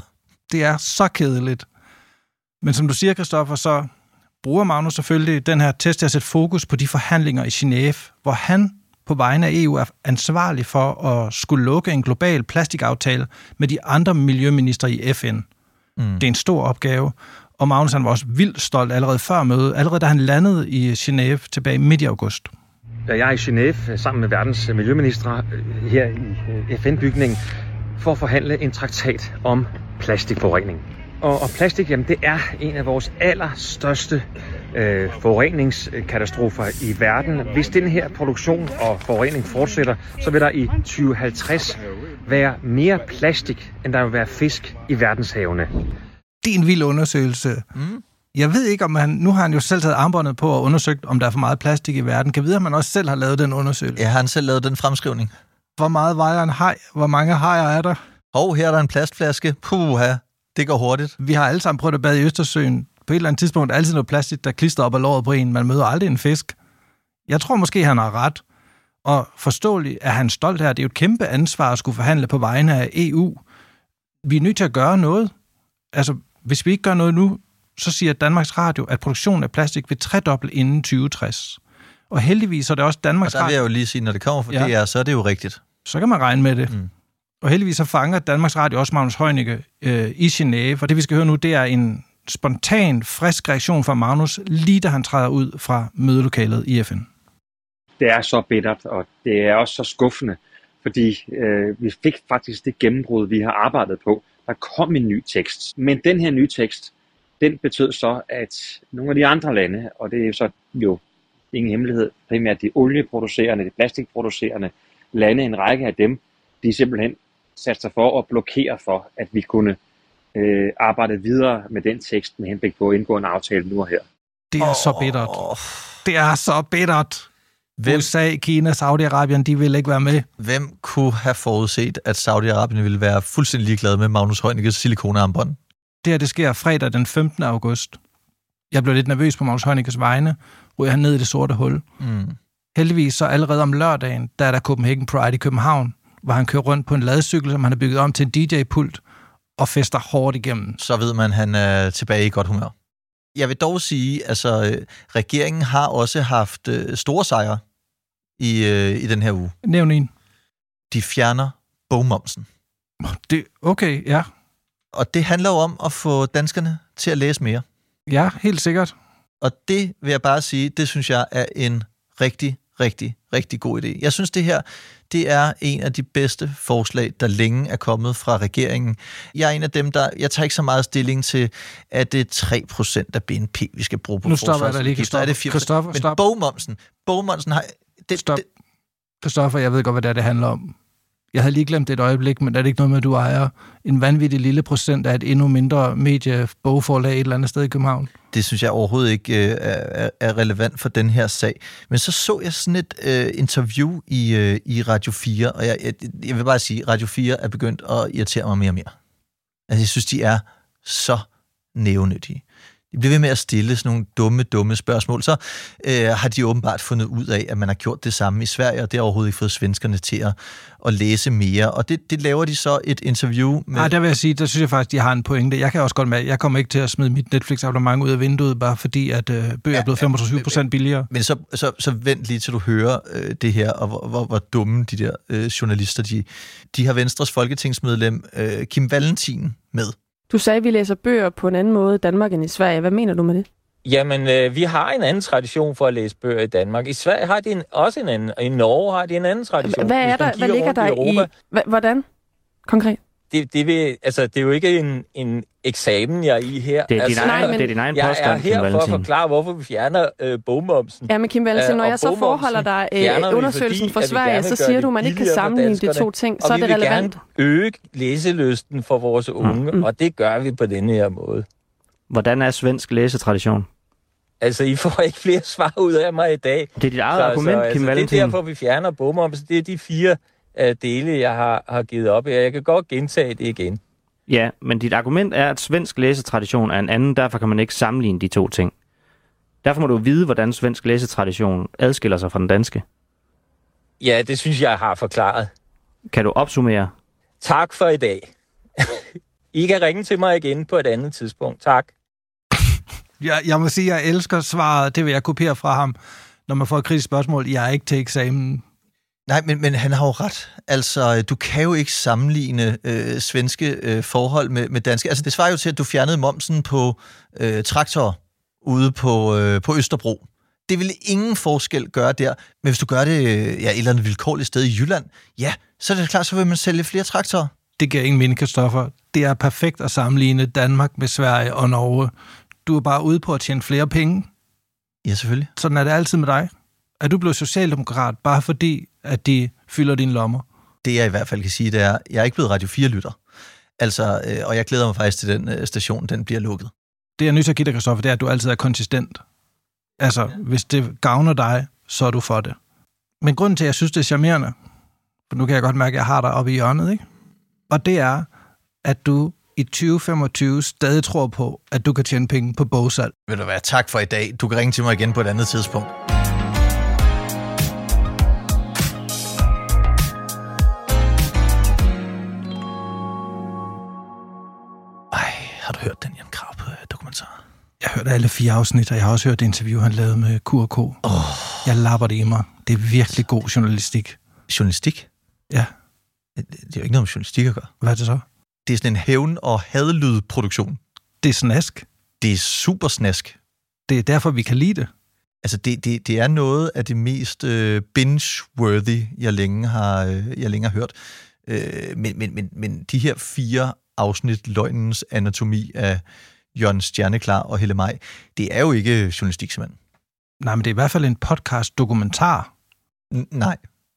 Det er så kedeligt. Men som du siger, Christoffer, så bruger Magnus selvfølgelig den her test til at sætte fokus på de forhandlinger i Genève, hvor han på vegne af EU er ansvarlig for at skulle lukke en global plastikaftale med de andre miljøministre i FN. Det er en stor opgave, og Magnus han var også vildt stolt allerede før mødet, allerede da han landede i Genève tilbage midt i august. Da jeg er i Genève sammen med verdens miljøministre her i FN-bygningen for at forhandle en traktat om plastikforurening. Og plastik, jamen, det er en af vores allerstørste forureningskatastrofer i verden. Hvis den her produktion og forurening fortsætter, så vil der i 2050 være mere plastik, end der vil være fisk i verdenshavene. Det er en vild undersøgelse. Jeg ved ikke, om nu har han jo selv taget armbåndet på og undersøgt, om der er for meget plastik i verden. Kan vide, om man også selv har lavet den undersøgelse? Ja, har han selv lavet den fremskrivning? Hvor meget vejer en haj? Hvor mange hajer er der? Her er der en plastflaske. Puha, det går hurtigt. Vi har alle sammen prøvet at bade i Østersøen. På et eller andet tidspunkt er altid noget plastik, der klister op ad låret på en. Man møder aldrig en fisk. Jeg tror måske, han har ret. Og forståeligt er han stolt her. Det er jo et kæmpe ansvar at skulle forhandle på vegne af EU. Vi er nødt til at gøre noget. Altså, hvis vi ikke gør noget nu, så siger Danmarks Radio, at produktionen af plastik vil tredoble inden 2060. Og heldigvis er det også Danmarks Radio. Og der vil jeg jo lige sige, når det kommer fra DR, så er det jo rigtigt. Så kan man regne med det. Og heldigvis så fanger Danmarks Radio også Magnus Heunicke i Genève. Og det vi skal høre nu, det er en spontan, frisk reaktion fra Magnus, lige da han træder ud fra mødelokalet i FN. Det er så bittert, og det er også så skuffende, fordi vi fik faktisk det gennembrud, vi har arbejdet på. Der kom en ny tekst. Men den her nye tekst, den betød så, at nogle af de andre lande, og det er så jo ingen hemmelighed, primært de olieproducerende, de plastikproducerende lande, en række af dem, de simpelthen satte sig for at blokere for, at vi kunne arbejde videre med den tekst med henblik på at indgå en aftale nu og her. Det er så bittert. Det er så bittert. USA, Kina, Saudi-Arabien, de vil ikke være med. Hvem kunne have forudset, at Saudi-Arabien ville være fuldstændig ligeglade med Magnus Heunickes silikonarmbånd? Det sker fredag den 15. august. Jeg blev lidt nervøs på Magnus Heunickes vegne, ryger han ned i det sorte hul. Heldigvis så allerede om lørdagen, der er der Copenhagen Pride i København, hvor han kører rundt på en ladecykel, som han har bygget om til en DJ-pult, og fester hårdt igennem. Så ved man, at han er tilbage i godt humør. Jeg vil dog sige, altså regeringen har også haft store sejre i den her uge. Nævn en. De fjerner bogmomsen. Okay, ja. Og det handler jo om at få danskerne til at læse mere. Ja, helt sikkert. Og det vil jeg bare sige, det synes jeg er en rigtig, rigtig, rigtig god idé. Jeg synes, det her, det er en af de bedste forslag, der længe er kommet fra regeringen. Jeg er en af dem, jeg tager ikke så meget stilling til, at det er 3% af BNP, vi skal bruge på forsvarsudgifter. Nu stopper jeg der lige, Christoffer. Men bogmomsen har... Christoffer, jeg ved godt, hvad det handler om. Jeg havde lige glemt det et øjeblik, men er det ikke noget med, at du ejer en vanvittig lille procent af et endnu mindre mediebogforlag et eller andet sted i København? Det synes jeg overhovedet ikke er relevant for den her sag. Men så jeg sådan et interview i Radio 4, og jeg vil bare sige, at Radio 4 er begyndt at irritere mig mere og mere. Altså, jeg synes, de er så nævenyttige. De bliver ved med at stille sådan nogle dumme spørgsmål. Så har de åbenbart fundet ud af, at man har gjort det samme i Sverige, og det har overhovedet ikke fået svenskerne til at læse mere. Og det laver de så et interview med... Nej, der vil jeg sige, der synes jeg faktisk, de har en pointe. Jeg kan også godt med, jeg kommer ikke til at smide mit Netflix-abonnement ud af vinduet, bare fordi at bøger er blevet 25% billigere. Men så vent lige til du hører det her, og hvor dumme de der journalister, de har Venstres folketingsmedlem Kim Valentin med. Du sagde, at vi læser bøger på en anden måde i Danmark end i Sverige. Hvad mener du med det? Jamen, vi har en anden tradition for at læse bøger i Danmark. I Sverige har de også en anden, og i Norge har de en anden tradition. Hvad er der? Hvad ligger der i... Hvordan? Konkret? Det er jo ikke en eksamen, jeg er i her. Det er din egen påstand, jeg er her for at forklare, hvorfor vi fjerner bogmomsen. Ja, men Kim Valentin, når jeg så forholder dig undersøgelsen for Sverige, så siger du, at man ikke kan sammenligne de to ting. Så er det relevant. Og vi vil gerne øge læselysten for vores unge, og det gør vi på denne her måde. Hvordan er svensk læsetradition? Altså, I får ikke flere svar ud af mig i dag. Det er dit eget argument, Kim Valentin. Det er derfor, vi fjerner bogmomsen. Det er de 4 dele, jeg har givet op. Jeg kan godt gentage det igen. Ja, men dit argument er, at svensk læsetradition er en anden, derfor kan man ikke sammenligne de to ting. Derfor må du vide, hvordan svensk læsetradition adskiller sig fra den danske. Ja, det synes jeg har forklaret. Kan du opsummere? Tak for i dag. I kan ringe til mig igen på et andet tidspunkt. Tak. Jeg må sige, at jeg elsker svaret. Det vil jeg kopiere fra ham, når man får et kritisk spørgsmål. Jeg er ikke til eksamen. Nej, men han har jo ret. Altså, du kan jo ikke sammenligne svenske forhold med danske. Altså, det svarer jo til, at du fjernede momsen på traktorer ude på Østerbro. Det ville ingen forskel gøre der. Men hvis du gør det et eller andet vilkårligt sted i Jylland, ja, så er det klart, så vil man sælge flere traktorer. Det giver ingen mening, Christoffer. Det er perfekt at sammenligne Danmark med Sverige og Norge. Du er bare ude på at tjene flere penge. Ja, selvfølgelig. Sådan er det altid med dig. Er du blevet socialdemokrat, bare fordi, at de fylder dine lommer? Det jeg i hvert fald kan sige, det er, at jeg er ikke blevet Radio 4-lytter. Altså, og jeg glæder mig faktisk til, den station, den bliver lukket. Det jeg er nødt til at give dig, Christoffer, det er, at du altid er konsistent. Altså, hvis det gavner dig, så er du for det. Men grunden til, at jeg synes, det er charmerende, for nu kan jeg godt mærke, at jeg har dig oppe i hjørnet, ikke? Og det er, at du i 2025 stadig tror på, at du kan tjene penge på bogsalg. Vil du være tak for i dag. Du kan ringe til mig igen på et andet tidspunkt. Har du hørt den Jan Graup-dokumentar? Jeg har hørt alle 4 afsnit, og jeg har også hørt det interview, han lavede med Q&K. Jeg lapper det i mig. Det er virkelig god journalistik. Journalistik? Ja. Det er jo ikke noget med journalistik at gøre. Hvad er det så? Det er sådan en hævn- og hadlydproduktion. Det er snask. Det er super snask. Det er derfor, vi kan lide det. Altså, det er noget af det mest binge-worthy, jeg længe har hørt. Men de her 4 afsnit, Løgnens anatomi af Jørgen Stjerneklar og Helle Maj, det er jo ikke journalistik, simpelthen. Nej, men det er i hvert fald en podcast-dokumentar. Nej.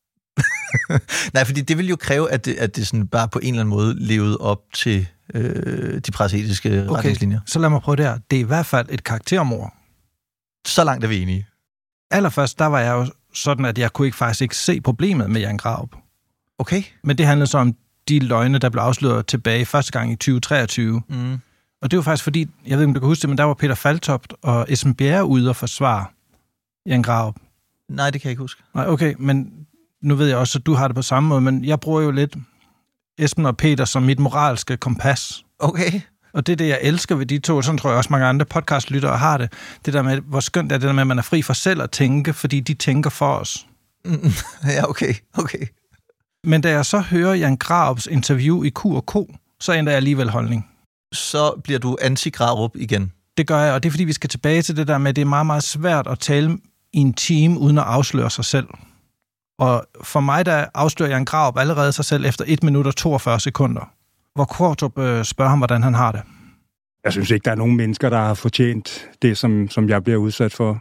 Nej, fordi det vil jo kræve, at det sådan bare på en eller anden måde levede op til de presseetiske retningslinjer. Så lad mig prøve det her. Det er i hvert fald et karaktermord. Så langt er vi enige. Allerførst, der var jeg jo sådan, at jeg kunne faktisk ikke se problemet med Jan Graup. Okay. Men det handlede så om de løgne, der blev afsløret tilbage første gang i 2023. Mm. Og det var faktisk fordi, jeg ved ikke, om du kan huske det, men der var Peter Faltoft og Esben Bjerre ude og forsvare Jan Graup. Nej, det kan jeg ikke huske. Nej, okay, men nu ved jeg også, at du har det på samme måde, men jeg bruger jo lidt Esben og Peter som mit moralske kompas. Okay. Og det er det, jeg elsker ved de to, sådan tror jeg også mange andre podcastlyttere har det. Det der med, hvor skønt er det der med, at man er fri for selv at tænke, fordi de tænker for os. Ja, okay. Men da jeg så hører Jan Graups interview i Q&K, så ændrer jeg alligevel holdning. Så bliver du anti-Graup igen. Det gør jeg, og det er fordi, vi skal tilbage til det der med, at det er meget, meget svært at tale i en time, uden at afsløre sig selv. Og for mig, der afslører Jan Graup allerede sig selv efter 1 minut og 42 sekunder. Hvor Qvortrup spørger ham, hvordan han har det. Jeg synes ikke, der er nogen mennesker, der har fortjent det, som jeg bliver udsat for.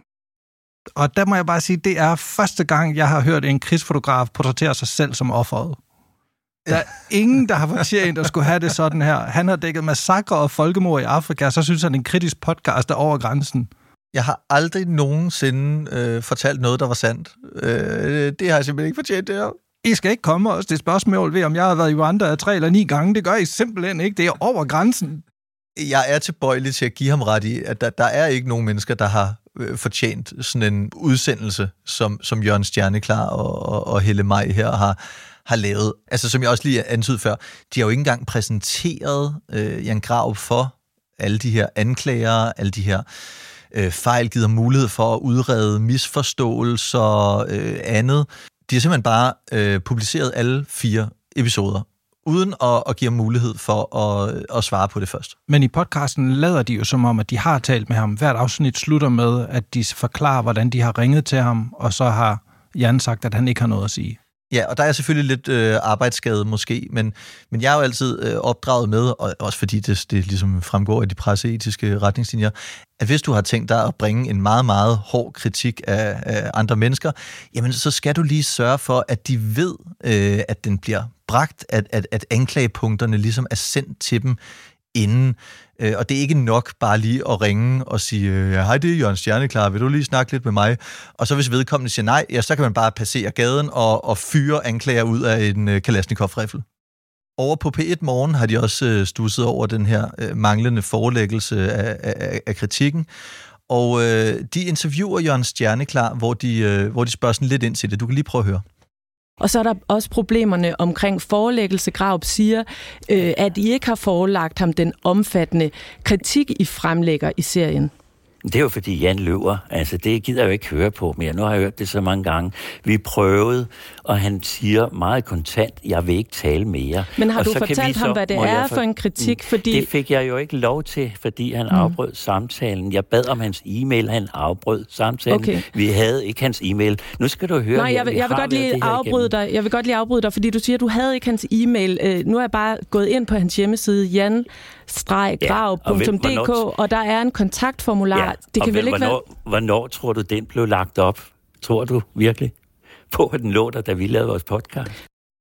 Og der må jeg bare sige, det er første gang, jeg har hørt en krigsfotograf portrættere sig selv som offeret. Der er ingen, der har fortjent at skulle have det sådan her. Han har dækket massakre og folkemord i Afrika, så synes han, en kritisk podcast er over grænsen. Jeg har aldrig nogensinde fortalt noget, der var sandt. Det har jeg simpelthen ikke fortjent, det her. I skal ikke komme os det spørgsmål ved, om jeg har været i Rwanda 3 eller 9 gange. Det gør I simpelthen ikke. Det er over grænsen. Jeg er tilbøjelig til at give ham ret i, at der er ikke nogen mennesker, der har fortjent sådan en udsendelse, som Jørgen Stjerneklar og Helle Maj her har lavet. Altså, som jeg også lige antydede før, de har jo ikke engang præsenteret Jan Graup for alle de her anklagere, alle de her fejl, givet mulighed for at udrede misforståelser, andet. De har simpelthen bare publiceret alle 4 episoder, uden at give ham mulighed for at svare på det først. Men i podcasten lader de jo som om, at de har talt med ham. Hvert afsnit slutter med, at de forklarer, hvordan de har ringet til ham, og så har Jan sagt, at han ikke har noget at sige. Ja, og der er selvfølgelig lidt arbejdsskade måske, men jeg er jo altid opdraget med, og også fordi det ligesom fremgår af de presseetiske retningslinjer, at hvis du har tænkt dig at bringe en meget, meget hård kritik af andre mennesker, jamen så skal du lige sørge for, at de ved, at den bliver bragt, at anklagepunkterne ligesom er sendt til dem inden. Og det er ikke nok bare lige at ringe og sige, hej, det er Jørgen Stjerneklar, vil du lige snakke lidt med mig? Og så hvis vedkommende siger nej, ja, så kan man bare passere gaden og fyre anklager ud af en Kalashnikov-riffel. Over på P1 Morgen har de også studset over den her manglende forelæggelse af kritikken. Og de interviewer Jørgen Stjerneklar, hvor de spørger sådan lidt ind til det. Du kan lige prøve at høre. Og så er der også problemerne omkring forelæggelse. Graup siger, at I ikke har forelagt ham den omfattende kritik, I fremlægger i serien. Det er jo fordi Jan løber. Altså, det gider jeg jo ikke høre på mere. Nu har jeg hørt det så mange gange. Vi prøvede, og han siger meget kontant, jeg vil ikke tale mere. Men har du fortalt ham, hvad det er for en kritik? Fordi... Det fik jeg jo ikke lov til, fordi han afbrød samtalen. Jeg bad om hans e-mail, han afbrød samtalen. Okay. Vi havde ikke hans e-mail. Nu skal du høre... Nej, jeg vil godt lige afbryde dig. Jeg vil godt lige afbryde dig, fordi du siger, at du havde ikke hans e-mail. Nu er jeg bare gået ind på hans hjemmeside, jan-grav.dk, og der er en kontaktformular. Ja, det kan vel ikke hvornår tror du, den blev lagt op? Tror du virkelig på, at den lå der, da vi lavede vores podcast?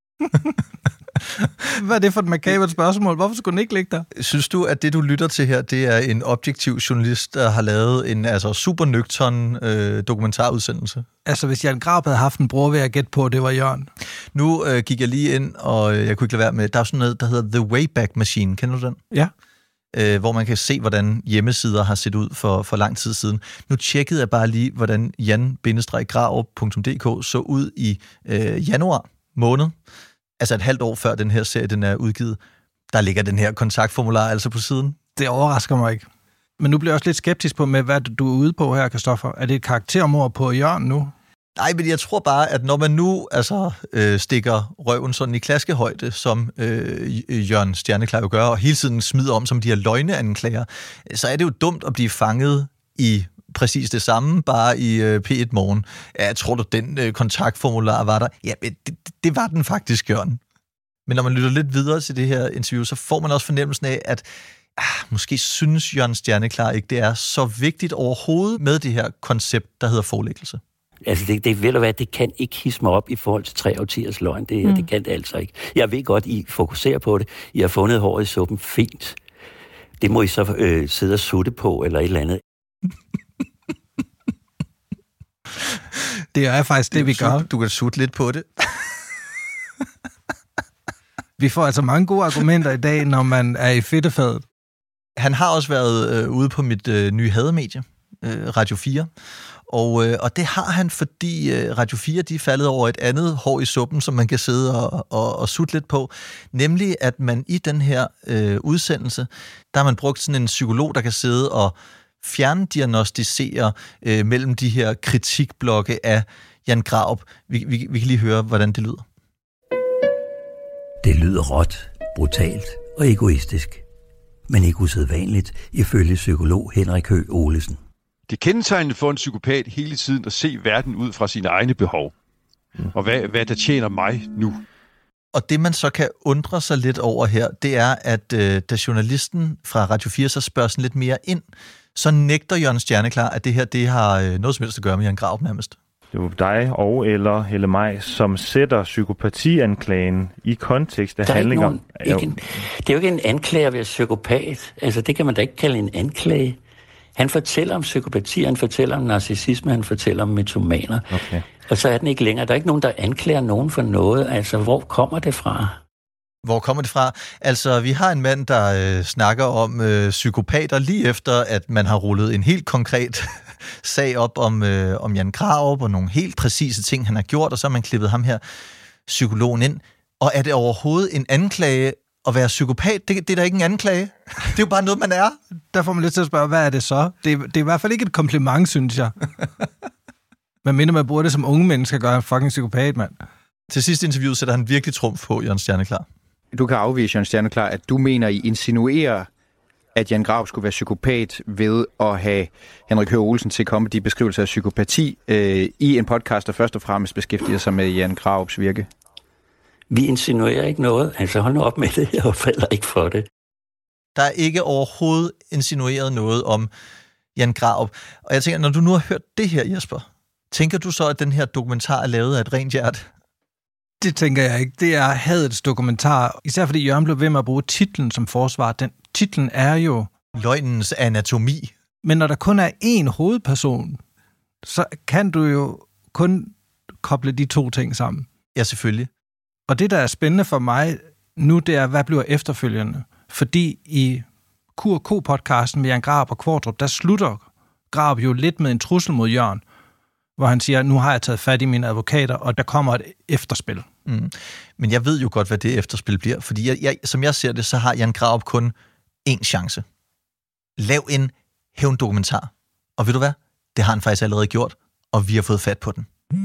Hvad er det for et makabert spørgsmål? Hvorfor skulle den ikke ligge der? Synes du, at det, du lytter til her, det er en objektiv journalist, der har lavet en super nøgtern dokumentarudsendelse? Altså, hvis Jan Graup havde haft en bror, vil jeg gætte på, det var Jørgen. Nu gik jeg lige ind, og jeg kunne ikke lade være med... Der er sådan noget, der hedder The Wayback Machine. Kender du den? Ja. Hvor man kan se, hvordan hjemmesider har set ud for lang tid siden. Nu tjekkede jeg bare lige, hvordan jan-grav.dk så ud i januar måned. Altså et halvt år før den her serie, den er udgivet. Der ligger den her kontaktformular altså på siden. Det overrasker mig ikke. Men nu bliver jeg også lidt skeptisk på, med hvad du er ude på her, Christoffer. Er det et karaktermord på Jørgen nu? Nej, men jeg tror bare, at når man nu stikker røven sådan i klaskehøjde, som Jørgen Stjerneklar jo gør, og hele tiden smider om som de her løgneanklager, så er det jo dumt at blive fanget i præcis det samme, bare i P1 Morgen. Ja, tror du, den kontaktformular var der? Ja, det var den faktisk, Jørgen. Men når man lytter lidt videre til det her interview, så får man også fornemmelsen af, at måske synes Jørgen Stjerneklar ikke, det er så vigtigt overhovedet med det her koncept, der hedder forelæggelse. Altså, det vil være, det kan ikke hisse mig op i forhold til 3 årtiers løgn. Det kan det altså ikke. Jeg ved godt, I fokuserer på det. I har fundet håret i suppen fint. Det må I så sidde og sutte på, eller et eller andet. Det er faktisk det, vi gør. Du kan sutte lidt på det. Vi får altså mange gode argumenter i dag, når man er i fedtefadet. Han har også været ude på mit nye hademedie, Radio 4. Og det har han, fordi Radio 4 de er faldet over et andet hår i suppen, som man kan sidde og sutte lidt på. Nemlig, at man i den her udsendelse, der har man brugt sådan en psykolog, der kan sidde og fjerndiagnostisere mellem de her kritikblokke af Jan Graup. Vi kan lige høre, hvordan det lyder. Det lyder råt, brutalt og egoistisk, men ikke usædvanligt, ifølge psykolog Henrik Høgh Olesen. Det er kendetegnende for en psykopat hele tiden at se verden ud fra sine egne behov. Og hvad der tjener mig nu. Og det, man så kan undre sig lidt over her, det er, at da journalisten fra Radio 4 så spørger sådan lidt mere ind, så nægter Jørgen Stjerneklar, at det her det har noget som helst at gøre med Jan Graup nærmest. Det er jo dig og eller Helle Maj, som sætter psykopatianklagen i kontekst af handlinger. Det er jo ikke en anklage at være psykopat. Altså, det kan man da ikke kalde en anklage. Han fortæller om psykopati, han fortæller om narcissisme, han fortæller om mytomaner. Okay. Og så er den ikke længere. Der er ikke nogen, der anklager nogen for noget. Altså, hvor kommer det fra? Hvor kommer det fra? Altså, vi har en mand, der snakker om psykopater lige efter, at man har rullet en helt konkret sag op om Jan Graup og nogle helt præcise ting, han har gjort, og så har man klippet ham her, psykologen, ind. Og er det overhovedet en anklage at være psykopat? Det er da ikke en anklage. Det er jo bare noget, man er. Der får man lidt til at spørge, hvad er det så? Det er i hvert fald ikke et kompliment, synes jeg. Man minder, man bruger det som unge mennesker, gør en fucking psykopat, mand. Til sidste interview sætter han virkelig trumf på Jørgen Stjerneklar. Du kan afvise, Jørgen Stjerneklar, at du mener, I insinuerer, at Jan Graup skulle være psykopat ved at have Henrik Høgh Olesen til at komme med de beskrivelser af psykopati i en podcast, der først og fremmest beskæftiger sig med Jan Graups virke. Vi insinuerer ikke noget. Altså hold nu op med det, jeg falder ikke for det. Der er ikke overhovedet insinueret noget om Jan Graup. Og jeg tænker, når du nu har hørt det her, Jesper, tænker du så, at den her dokumentar er lavet af et rent hjerte? Det tænker jeg ikke. Det er hadets dokumentar. Især fordi Jørgen blev ved med at bruge titlen som forsvar. Titlen er jo løgnens anatomi. Men når der kun er én hovedperson, så kan du jo kun koble de to ting sammen. Ja, selvfølgelig. Og det, der er spændende for mig nu, det er, hvad bliver efterfølgende? Fordi i Q&K-podcasten med Jan Graup og Qvortrup, der slutter Graup jo lidt med en trussel mod Jørgen. hvor han siger, nu har jeg taget fat i mine advokater, og der kommer et efterspil. Men jeg ved jo godt, hvad det efterspil bliver, fordi som jeg ser det, så har Jan Grarup kun én chance. Lav en hævndokumentar. Og ved du hvad? Det har han faktisk allerede gjort, og vi har fået fat på den.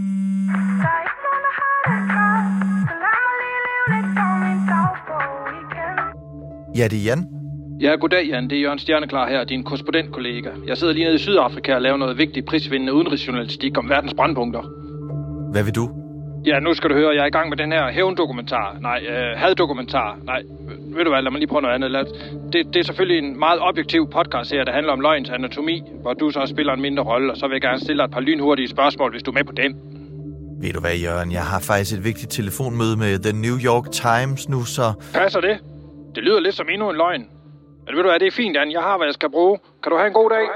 Ja, det er Jan. Ja, goddag Jan. Det er Jørgen Stjerneklar her, din korrespondentkollega. Jeg sidder lige nede i Sydafrika og laver noget vigtigt prisvindende udenrigsjournalistik om verdens brandpunkter. Hvad vil du? Ja, nu skal du høre, jeg er i gang med den her hævndokumentar. Haddokumentar. Nej, ved du hvad, lad mig lige prøve noget andet. Det er selvfølgelig en meget objektiv podcast her, der handler om løgens anatomi, hvor du så spiller en mindre rolle, og så vil jeg gerne stille dig et par lynhurtige spørgsmål, hvis du er med på den. Ved du hvad, Jørgen? Jeg har faktisk et vigtigt telefonmøde med The New York Times nu, så... Passer det? Det lyder lidt som endnu en løgn. Men ved du hvad, det er fint, Jan. Jeg har, hvad jeg skal bruge. Kan du have en god dag?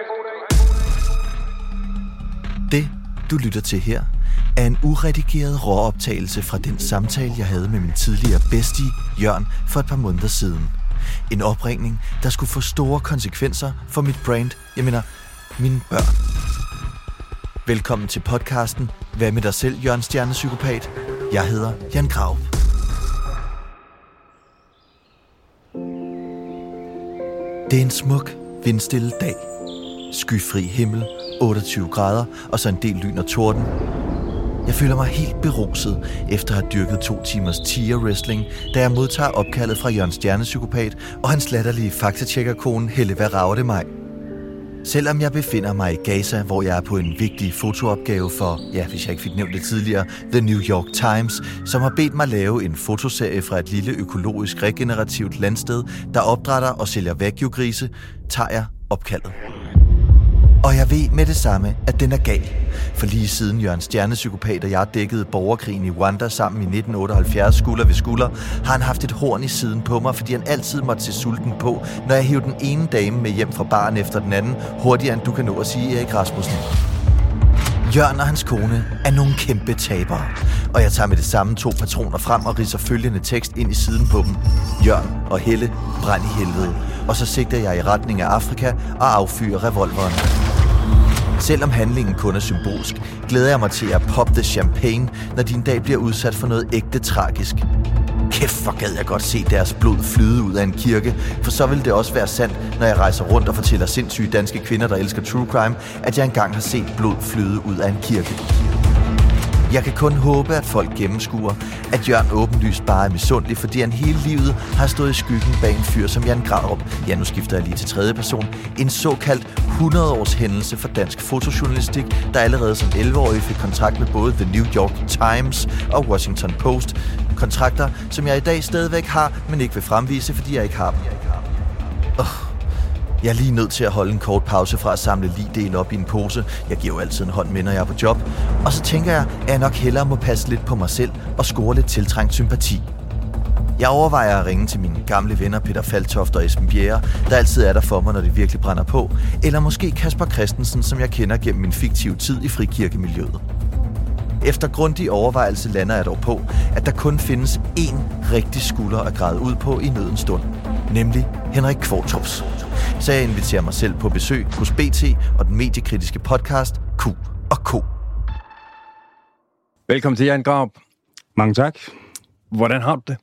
Det, du lytter til her, er en uredigeret råoptagelse fra den samtale, jeg havde med min tidligere bestie, Jørgen, for et par måneder siden. En opringning, der skulle få store konsekvenser for mit brand, mine børn. Velkommen til podcasten Hvad med dig selv, Jørgen Stjernepsykopat? Jeg hedder Jan Grarup. Det er en smuk, vindstille dag. Skyfri himmel, 28 grader og så en del lyn og torden. Jeg føler mig helt beruset efter at have dyrket 2 timers tiger-wrestling, da jeg modtager opkaldet fra Jørgen Stjernepsykopat og hans latterlige faktatjekkerkone Helle, hvad rager det mig? Selvom jeg befinder mig i Gaza, hvor jeg er på en vigtig fotoopgave for, hvis jeg ikke fik nævnt det tidligere, The New York Times, som har bedt mig lave en fotoserie fra et lille økologisk regenerativt landsted, der opdrætter og sælger wagyu-grise, tager jeg opkaldet. Og jeg ved med det samme, at den er gal. For lige siden Jørgen Stjernepsykopat og jeg dækkede borgerkrigen i Rwanda sammen i 1978 skulder ved skulder, har han haft et horn i siden på mig, fordi han altid måtte se sulten på, når jeg hiver den ene dame med hjem fra baren efter den anden, hurtigere end du kan nå at sige Erik Rasmussen. Jørgen og hans kone er nogle kæmpe tabere, og jeg tager med det samme 2 patroner frem og ridser følgende tekst ind i siden på dem. Jørgen og Helle, brænd i helvede. Og så sigter jeg i retning af Afrika og affyrer revolveren. Selvom handlingen kun er symbolsk, glæder jeg mig til at poppe the champagne, når din dag bliver udsat for noget ægte tragisk. Kæft, hvor gad jeg godt se deres blod flyde ud af en kirke, for så vil det også være sandt, når jeg rejser rundt og fortæller sindssyge danske kvinder, der elsker true crime, at jeg engang har set blod flyde ud af en kirke. Jeg kan kun håbe, at folk gennemskuer, at Jørgen åbenlyst bare er misundelig, fordi han hele livet har stået i skyggen bag en fyr som Jan Grarup. Ja, nu skifter jeg lige til 3. person. En såkaldt 100-års hændelse for dansk fotojournalistik, der allerede som 11-årig fik kontrakt med både The New York Times og Washington Post. Kontrakter, som jeg i dag stadigvæk har, men ikke vil fremvise, fordi jeg ikke har dem. Jeg er lige nødt til at holde en kort pause fra at samle ligdele op i en pose. Jeg giver jo altid en hånd med, når jeg er på job. Og så tænker jeg, at jeg nok hellere må passe lidt på mig selv og score lidt tiltrængt sympati. Jeg overvejer at ringe til mine gamle venner Peter Faltoft og Esben Bjerre, der altid er der for mig, når det virkelig brænder på. Eller måske Kasper Christensen, som jeg kender gennem min fiktive tid i frikirkemiljøet. Efter grundig overvejelse lander jeg dog på, at der kun findes én rigtig skulder at græde ud på i nødens stund. Nemlig Henrik Qvortrups. Så jeg inviterer mig selv på besøg hos BT og den mediekritiske podcast Q&K. Velkommen til Jan Grarup. Mange tak. Hvordan har du det?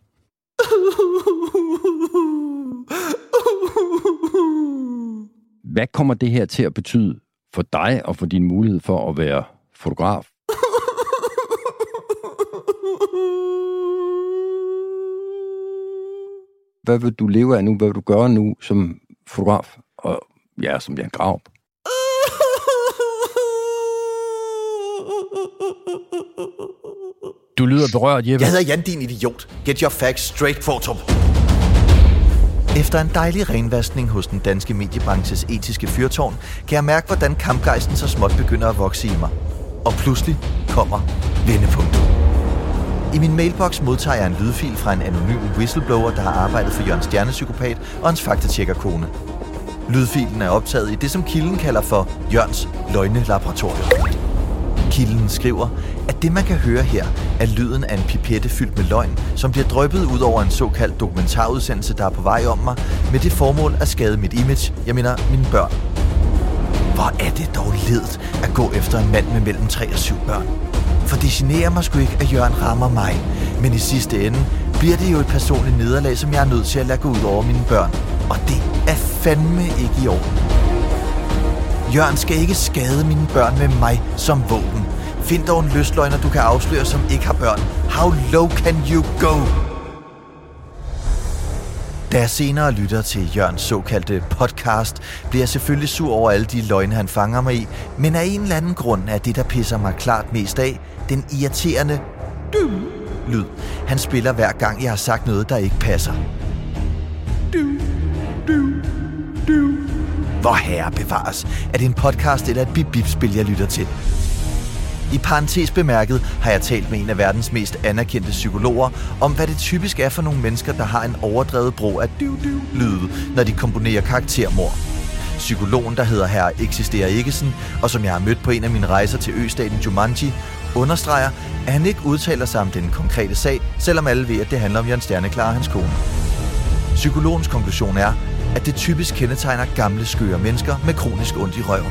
Hvad kommer det her til at betyde for dig og for din mulighed for at være fotograf? Hvad vil du leve af nu? Hvad vil du gøre nu som fotograf? Og som Jan Grarup. Du lyder berørt, Jeppe. Jeg hedder Jan, din idiot. Get your facts straight, Qvortrup. Efter en dejlig renvaskning hos den danske mediebranches etiske fyrtårn, kan jeg mærke, hvordan kampgejsten så småt begynder at vokse i mig. Og pludselig kommer vendepunktet. I min mailbox modtager jeg en lydfil fra en anonym whistleblower, der har arbejdet for Jørgen Stjernepsykopat og hans faktatjekkerkone. Lydfilen er optaget i det, som kilden kalder for Jørgens løgnelaboratorium. Kilden skriver, at det man kan høre her er lyden af en pipette fyldt med løgn, som bliver dryppet ud over en såkaldt dokumentarudsendelse, der er på vej om mig, med det formål at skade mit image, mine børn. Hvor er det dog ledt at gå efter en mand med mellem 3 og 7 børn. For det generer mig sgu ikke, at Jørgen rammer mig. Men i sidste ende bliver det jo et personligt nederlag, som jeg er nødt til at lade gå ud over mine børn. Og det er fandme ikke i orden. Jørgen skal ikke skade mine børn med mig som våben. Find dog en løsløgner, du kan afsløre, som ikke har børn. How low can you go? Da jeg senere lytter til Jørgens såkaldte podcast, bliver jeg selvfølgelig sur over alle de løgne, han fanger mig i, men af en eller anden grund er det, der pisser mig klart mest af, den irriterende lyd. Han spiller hver gang, jeg har sagt noget, der ikke passer. Hvor herre bevares. Er det en podcast eller et bip-bip-spil, jeg lytter til? I parentes bemærket har jeg talt med en af verdens mest anerkendte psykologer om, hvad det typisk er for nogle mennesker, der har en overdrevet brug af lyde, når de komponerer karaktermord. Psykologen, der hedder Herre Eksisterer Ikkesen, og som jeg har mødt på en af mine rejser til østaten Jumanji, understreger, at han ikke udtaler sig om den konkrete sag, selvom alle ved, at det handler om Jørgen Stjerneklar og hans kone. Psykologens konklusion er, at det typisk kendetegner gamle, skøre mennesker med kronisk ondt i røven.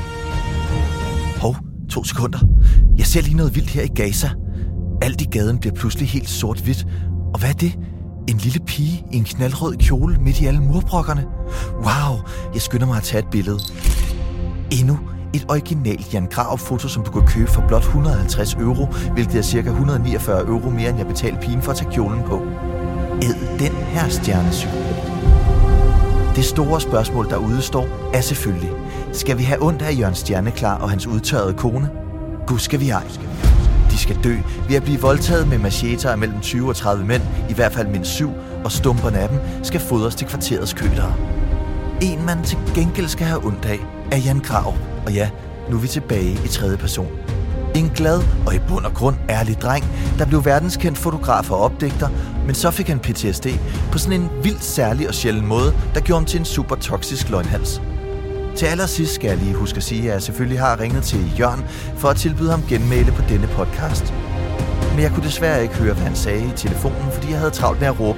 2 sekunder. Jeg ser lige noget vildt her i Gaza. Alt i gaden bliver pludselig helt sort-hvidt. Og hvad er det? En lille pige i en knaldrød kjole midt i alle murbrokkerne. Wow, jeg skynder mig at tage et billede. Endnu et originalt Jan Grarup-foto, som du kan købe for blot 150 €, hvilket er cirka 149 € mere, end jeg betalte pigen for at tage kjolen på. Æd den her stjernepsykopat. Det store spørgsmål, der udestår, er selvfølgelig, skal vi have ondt af Jørgen Stjerneklar og hans udtørrede kone? Gud skal vi ej. De skal dø ved at blive voldtaget med macheter af mellem 20 og 30 mænd, i hvert fald mindst 7, og stumperne af dem skal fodres til kvarterets køtere. En man til gengæld skal have ondt af er Jan Grarup, og ja, nu er vi tilbage i tredje person. En glad og i bund og grund ærlig dreng, der blev verdenskendt fotograf og opdigter, men så fik han PTSD på sådan en vildt særlig og sjælden måde, der gjorde ham til en super toksisk løgnhals. Til allersidst skal jeg lige huske at sige, at jeg selvfølgelig har ringet til Jørgen for at tilbyde ham genmæle på denne podcast. Men jeg kunne desværre ikke høre, hvad han sagde i telefonen, fordi jeg havde travlt med at råbe.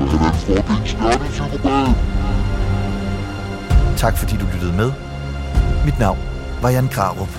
Tak fordi du lyttede med. Mit navn var Jan Grarup.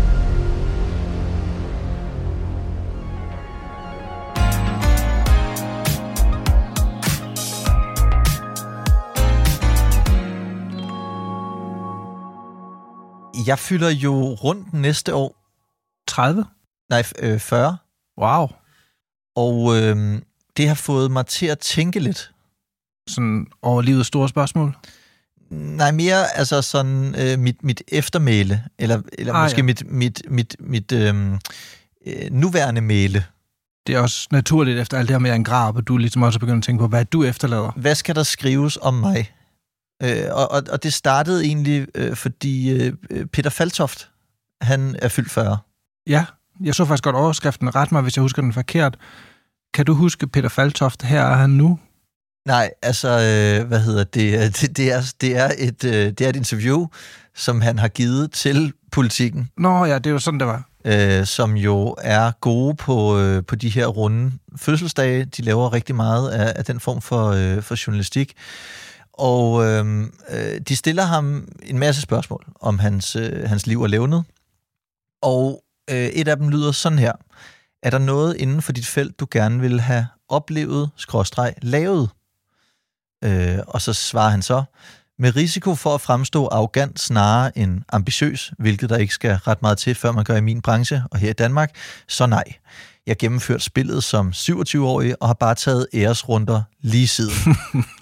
Jeg fylder jo rundt næste år. 30? Nej, 40. Wow. Og det har fået mig til at tænke lidt. Sådan over livets store spørgsmål? Nej, mere altså sådan mit eftermæle, eller måske mit nuværende mæle. Det er også naturligt efter alt det her med en grav, og du ligesom også begyndt at tænke på, hvad du efterlader. Hvad skal der skrives om mig? Og det startede egentlig, fordi Peter Faltoft, han er fyldt 40. Ja, jeg så faktisk godt overskriften. Ret mig, hvis jeg husker den forkert. Kan du huske Peter Faltoft? Her er han nu? Nej, altså, hvad hedder det? Det er et interview, som han har givet til Politikken. Nå ja, det er jo sådan, det var. Som jo er gode på de her runde fødselsdage. De laver rigtig meget af den form for journalistik. Og de stiller ham en masse spørgsmål om hans liv og levned. Og et af dem lyder sådan her. Er der noget inden for dit felt, du gerne vil have oplevet, lavet? Og så svarer han så, med risiko for at fremstå arrogant snarere end ambitiøs, hvilket der ikke skal ret meget til, før man gør i min branche og her i Danmark, så nej. Jeg gennemførte spillet som 27-årig og har bare taget æresrunder lige siden.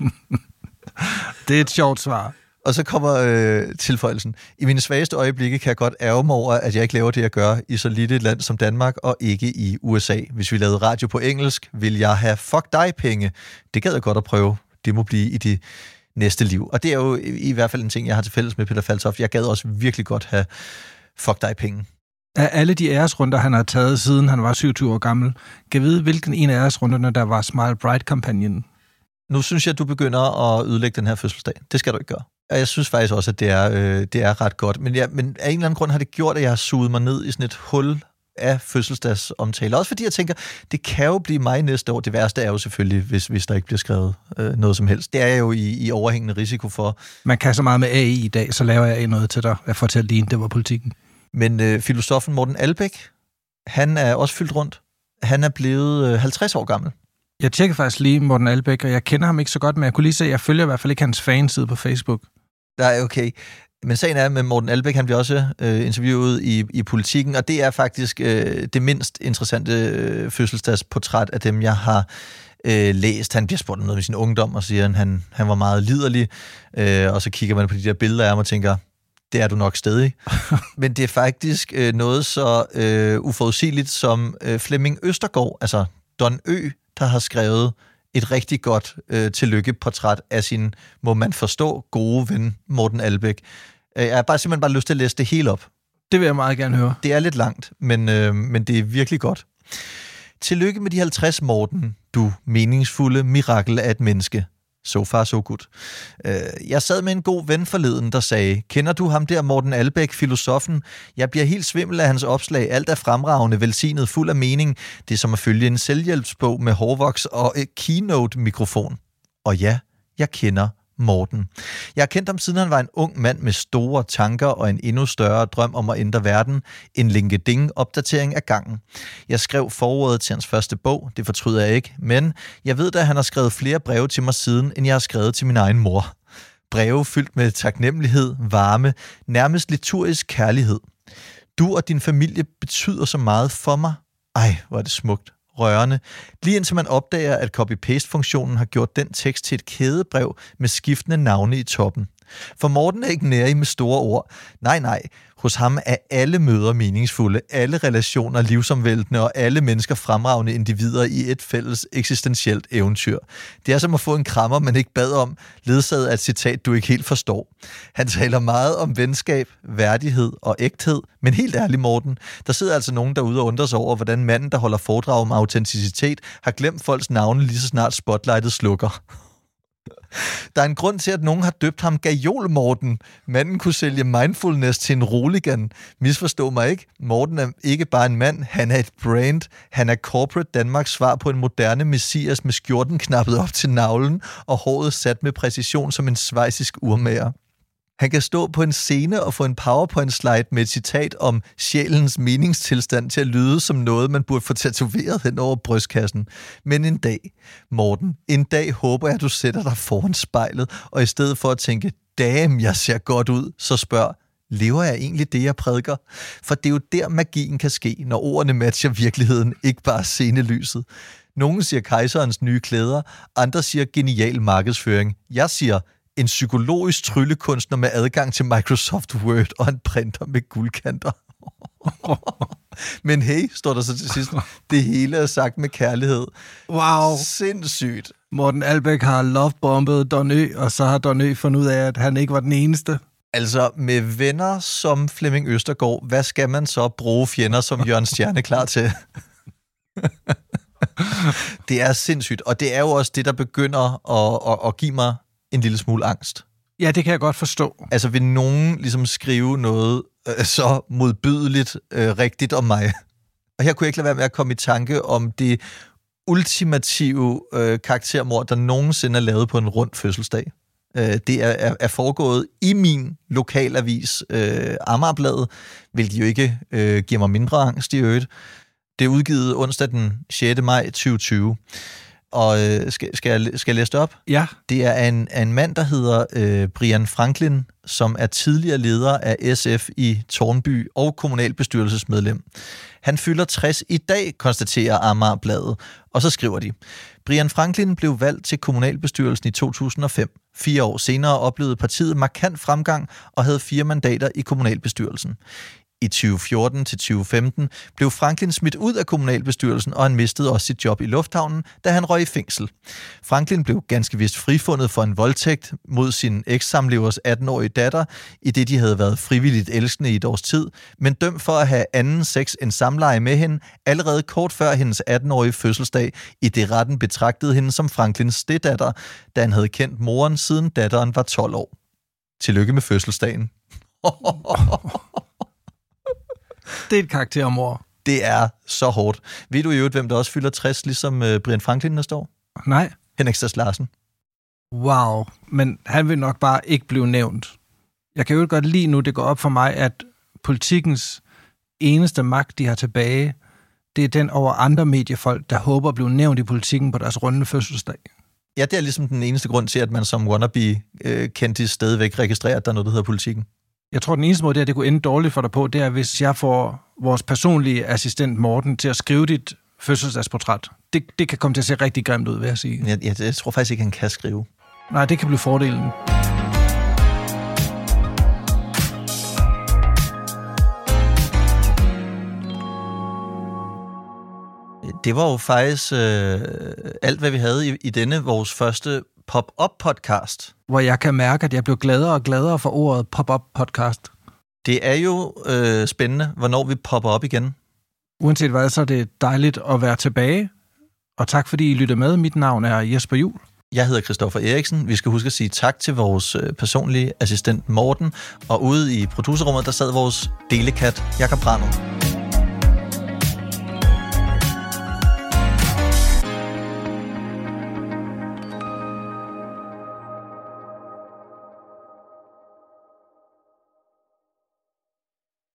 Det er et sjovt svar. Og så kommer tilføjelsen. I mine svageste øjeblikke kan jeg godt ærge mig over, at jeg ikke laver det, jeg gør i så lille et land som Danmark, og ikke i USA. Hvis vi lavede radio på engelsk, vil jeg have fuck dig penge. Det gad jeg godt at prøve. Det må blive i det næste liv. Og det er jo i hvert fald en ting, jeg har til fælles med Peter Faltoft. Jeg gad også virkelig godt have fuck dig penge. Af alle de æresrunder, han har taget, siden han var 27 år gammel, kan vide, hvilken en af æresrunderne, der var Smile Bright-kampagnen? Nu synes jeg, at du begynder at ødelægge den her fødselsdag. Det skal du ikke gøre. Og jeg synes faktisk også, at det er ret godt. Men af en eller anden grund har det gjort, at jeg har suget mig ned i sådan et hul af fødselsdagsomtaler. Også fordi jeg tænker, det kan jo blive mig næste år. Det værste er jo selvfølgelig, hvis der ikke bliver skrevet noget som helst. Det er jeg jo i overhængende risiko for. Man kan så meget med AI i dag, så laver jeg noget til dig. Jeg fortæller lige, det var politikken. Men filosofen Morten Albæk, han er også fyldt rundt. Han er blevet 50 år gammel. Jeg tjekker faktisk lige Morten Albæk, og jeg kender ham ikke så godt, men jeg kunne lige se, at jeg følger i hvert fald ikke hans fanside på Facebook. Nej, okay. Men sagen er, med Morten Albæk, han bliver også interviewet i Politikken, og det er faktisk det mindst interessante fødselsdagsportræt af dem, jeg har læst. Han bliver spurgt om noget med sin ungdom, og siger, at han var meget liderlig, og så kigger man på de der billeder af ham og tænker, det er du nok stadig. Men det er faktisk noget så uforudsigeligt som Flemming Østergaard, altså Don Ø, der har skrevet et rigtig godt tillykkeportræt af sin, må man forstå, gode ven Morten Albæk. Jeg har simpelthen bare lyst til at læse det hele op. Det vil jeg meget gerne høre. Det er lidt langt, men det er virkelig godt. Tillykke med de 50, Morten, du meningsfulde mirakel af et menneske. So far, so good. Jeg sad med en god ven forleden, der sagde, kender du ham der, Morten Albæk, filosofen? Jeg bliver helt svimmel af hans opslag. Alt er fremragende, velsignet, fuld af mening. Det er som at følge en selvhjælpsbog med hårvoks og et keynote-mikrofon. Og ja, jeg kender Morten. Jeg har kendt ham, siden han var en ung mand med store tanker og en endnu større drøm om at ændre verden. En LinkedIn-opdatering af gangen. Jeg skrev forordet til hans første bog, det fortryder jeg ikke, men jeg ved da, at han har skrevet flere breve til mig siden, end jeg har skrevet til min egen mor. Breve fyldt med taknemmelighed, varme, nærmest liturgisk kærlighed. Du og din familie betyder så meget for mig. Ej, hvor er det smukt. Rørende, lige indtil man opdager, at copy-paste-funktionen har gjort den tekst til et kædebrev med skiftende navne i toppen. For Morten er ikke nærig med store ord. Nej. Hos ham er alle møder meningsfulde, alle relationer livsomvæltende og alle mennesker fremragende individer i et fælles eksistentielt eventyr. Det er som at få en krammer, man ikke bad om, ledsaget af et citat, du ikke helt forstår. Han taler meget om venskab, værdighed og ægthed, men helt ærligt, Morten, der sidder altså nogen derude og undrer sig over, hvordan manden, der holder foredrag om autenticitet, har glemt folks navne lige så snart spotlightet slukker. Der er en grund til, at nogen har døbt ham Gajol Morten. Manden kunne sælge mindfulness til en roligan. Misforstå mig ikke. Morten er ikke bare en mand, han er et brand. Han er corporate Danmarks svar på en moderne messias med skjorten knappet op til navlen og håret sat med præcision som en schweizisk urmager. Han kan stå på en scene og få en PowerPoint-slide med et citat om sjælens meningstilstand til at lyde som noget, man burde få tatoveret hen over brystkassen. Men en dag, Morten, en dag håber jeg, at du sætter dig foran spejlet, og i stedet for at tænke, damn, jeg ser godt ud, så spørg, lever jeg egentlig det, jeg prædiker? For det er jo der, magien kan ske, når ordene matcher virkeligheden, ikke bare scenelyset. Nogle siger kejserens nye klæder, andre siger genial markedsføring. Jeg siger en psykologisk tryllekunstner med adgang til Microsoft Word og en printer med guldkanter. Men hey, står der så til sidst, det hele er sagt med kærlighed. Wow. Sindssygt. Morten Albæk har lovebombet Don Ø, og så har Don Ø fundet ud af, at han ikke var den eneste. Altså, med venner som Flemming Østergaard, hvad skal man så bruge fjender som Jørgen Stjerneklar til? Det er sindssygt, og det er jo også det, der begynder at give mig en lille smule angst. Ja, det kan jeg godt forstå. Altså, vil nogen ligesom skrive noget så modbydeligt rigtigt om mig? Og her kunne jeg ikke lade være med at komme i tanke om det ultimative karaktermord, der nogensinde er lavet på en rund fødselsdag. Det er foregået i min lokalavis Amagerbladet, hvilket jo ikke giver mig mindre angst i øvrigt. Det er udgivet onsdag den 6. maj 2020. Og skal jeg læse det op? Ja. Det er en mand, der hedder Brian Franklin, som er tidligere leder af SF i Tårnby og kommunalbestyrelsesmedlem. Han fylder 60 i dag, konstaterer Amagerbladet, og så skriver de: Brian Franklin blev valgt til kommunalbestyrelsen i 2005. 4 år senere oplevede partiet markant fremgang og havde 4 mandater i kommunalbestyrelsen. I 2014 til 2015 blev Franklin smidt ud af kommunalbestyrelsen, og han mistede også sit job i lufthavnen, da han røg i fængsel. Franklin blev ganske vist frifundet for en voldtægt mod sin eks-samlevers 18-årige datter, i det de havde været frivilligt elskende i et års tid, men dømt for at have anden sex end samleje med hende, allerede kort før hendes 18-årige fødselsdag, i det retten betragtede hende som Franklins steddatter, da han havde kendt moren siden datteren var 12 år. Tillykke med fødselsdagen. Det er et karaktermord. Det er så hårdt. Ved du i øvrigt, hvem der også fylder 60, ligesom Brian Franklin næste år? Nej. Henrik Sass Larsen. Wow, men han vil nok bare ikke blive nævnt. Jeg kan jo godt lige nu, det går op for mig, at politikens eneste magt, de har tilbage, det er den over andre mediefolk, der håber at blive nævnt i politikken på deres runde fødselsdag. Ja, det er ligesom den eneste grund til, at man som wannabe-kendtis stadigvæk registrerer, at der er noget, der hedder politikken. Jeg tror, den eneste måde, det kunne ende dårligt for dig på, det er, hvis jeg får vores personlige assistent Morten til at skrive dit fødselsdagsportræt. Det kan komme til at se rigtig grimt ud, vil jeg sige. Jeg tror faktisk ikke, han kan skrive. Nej, det kan blive fordelen. Det var jo faktisk alt, hvad vi havde i denne vores første pop-up-podcast. Hvor jeg kan mærke, at jeg blev gladere og gladere for ordet pop-up-podcast. Det er jo spændende, hvornår vi popper op igen. Uanset hvad, så er det dejligt at være tilbage. Og tak fordi I lyttede med. Mit navn er Jesper Juhl. Jeg hedder Christoffer Eriksen. Vi skal huske at sige tak til vores personlige assistent Morten. Og ude i producerrummet, der sad vores delekat Jakob Brandrup.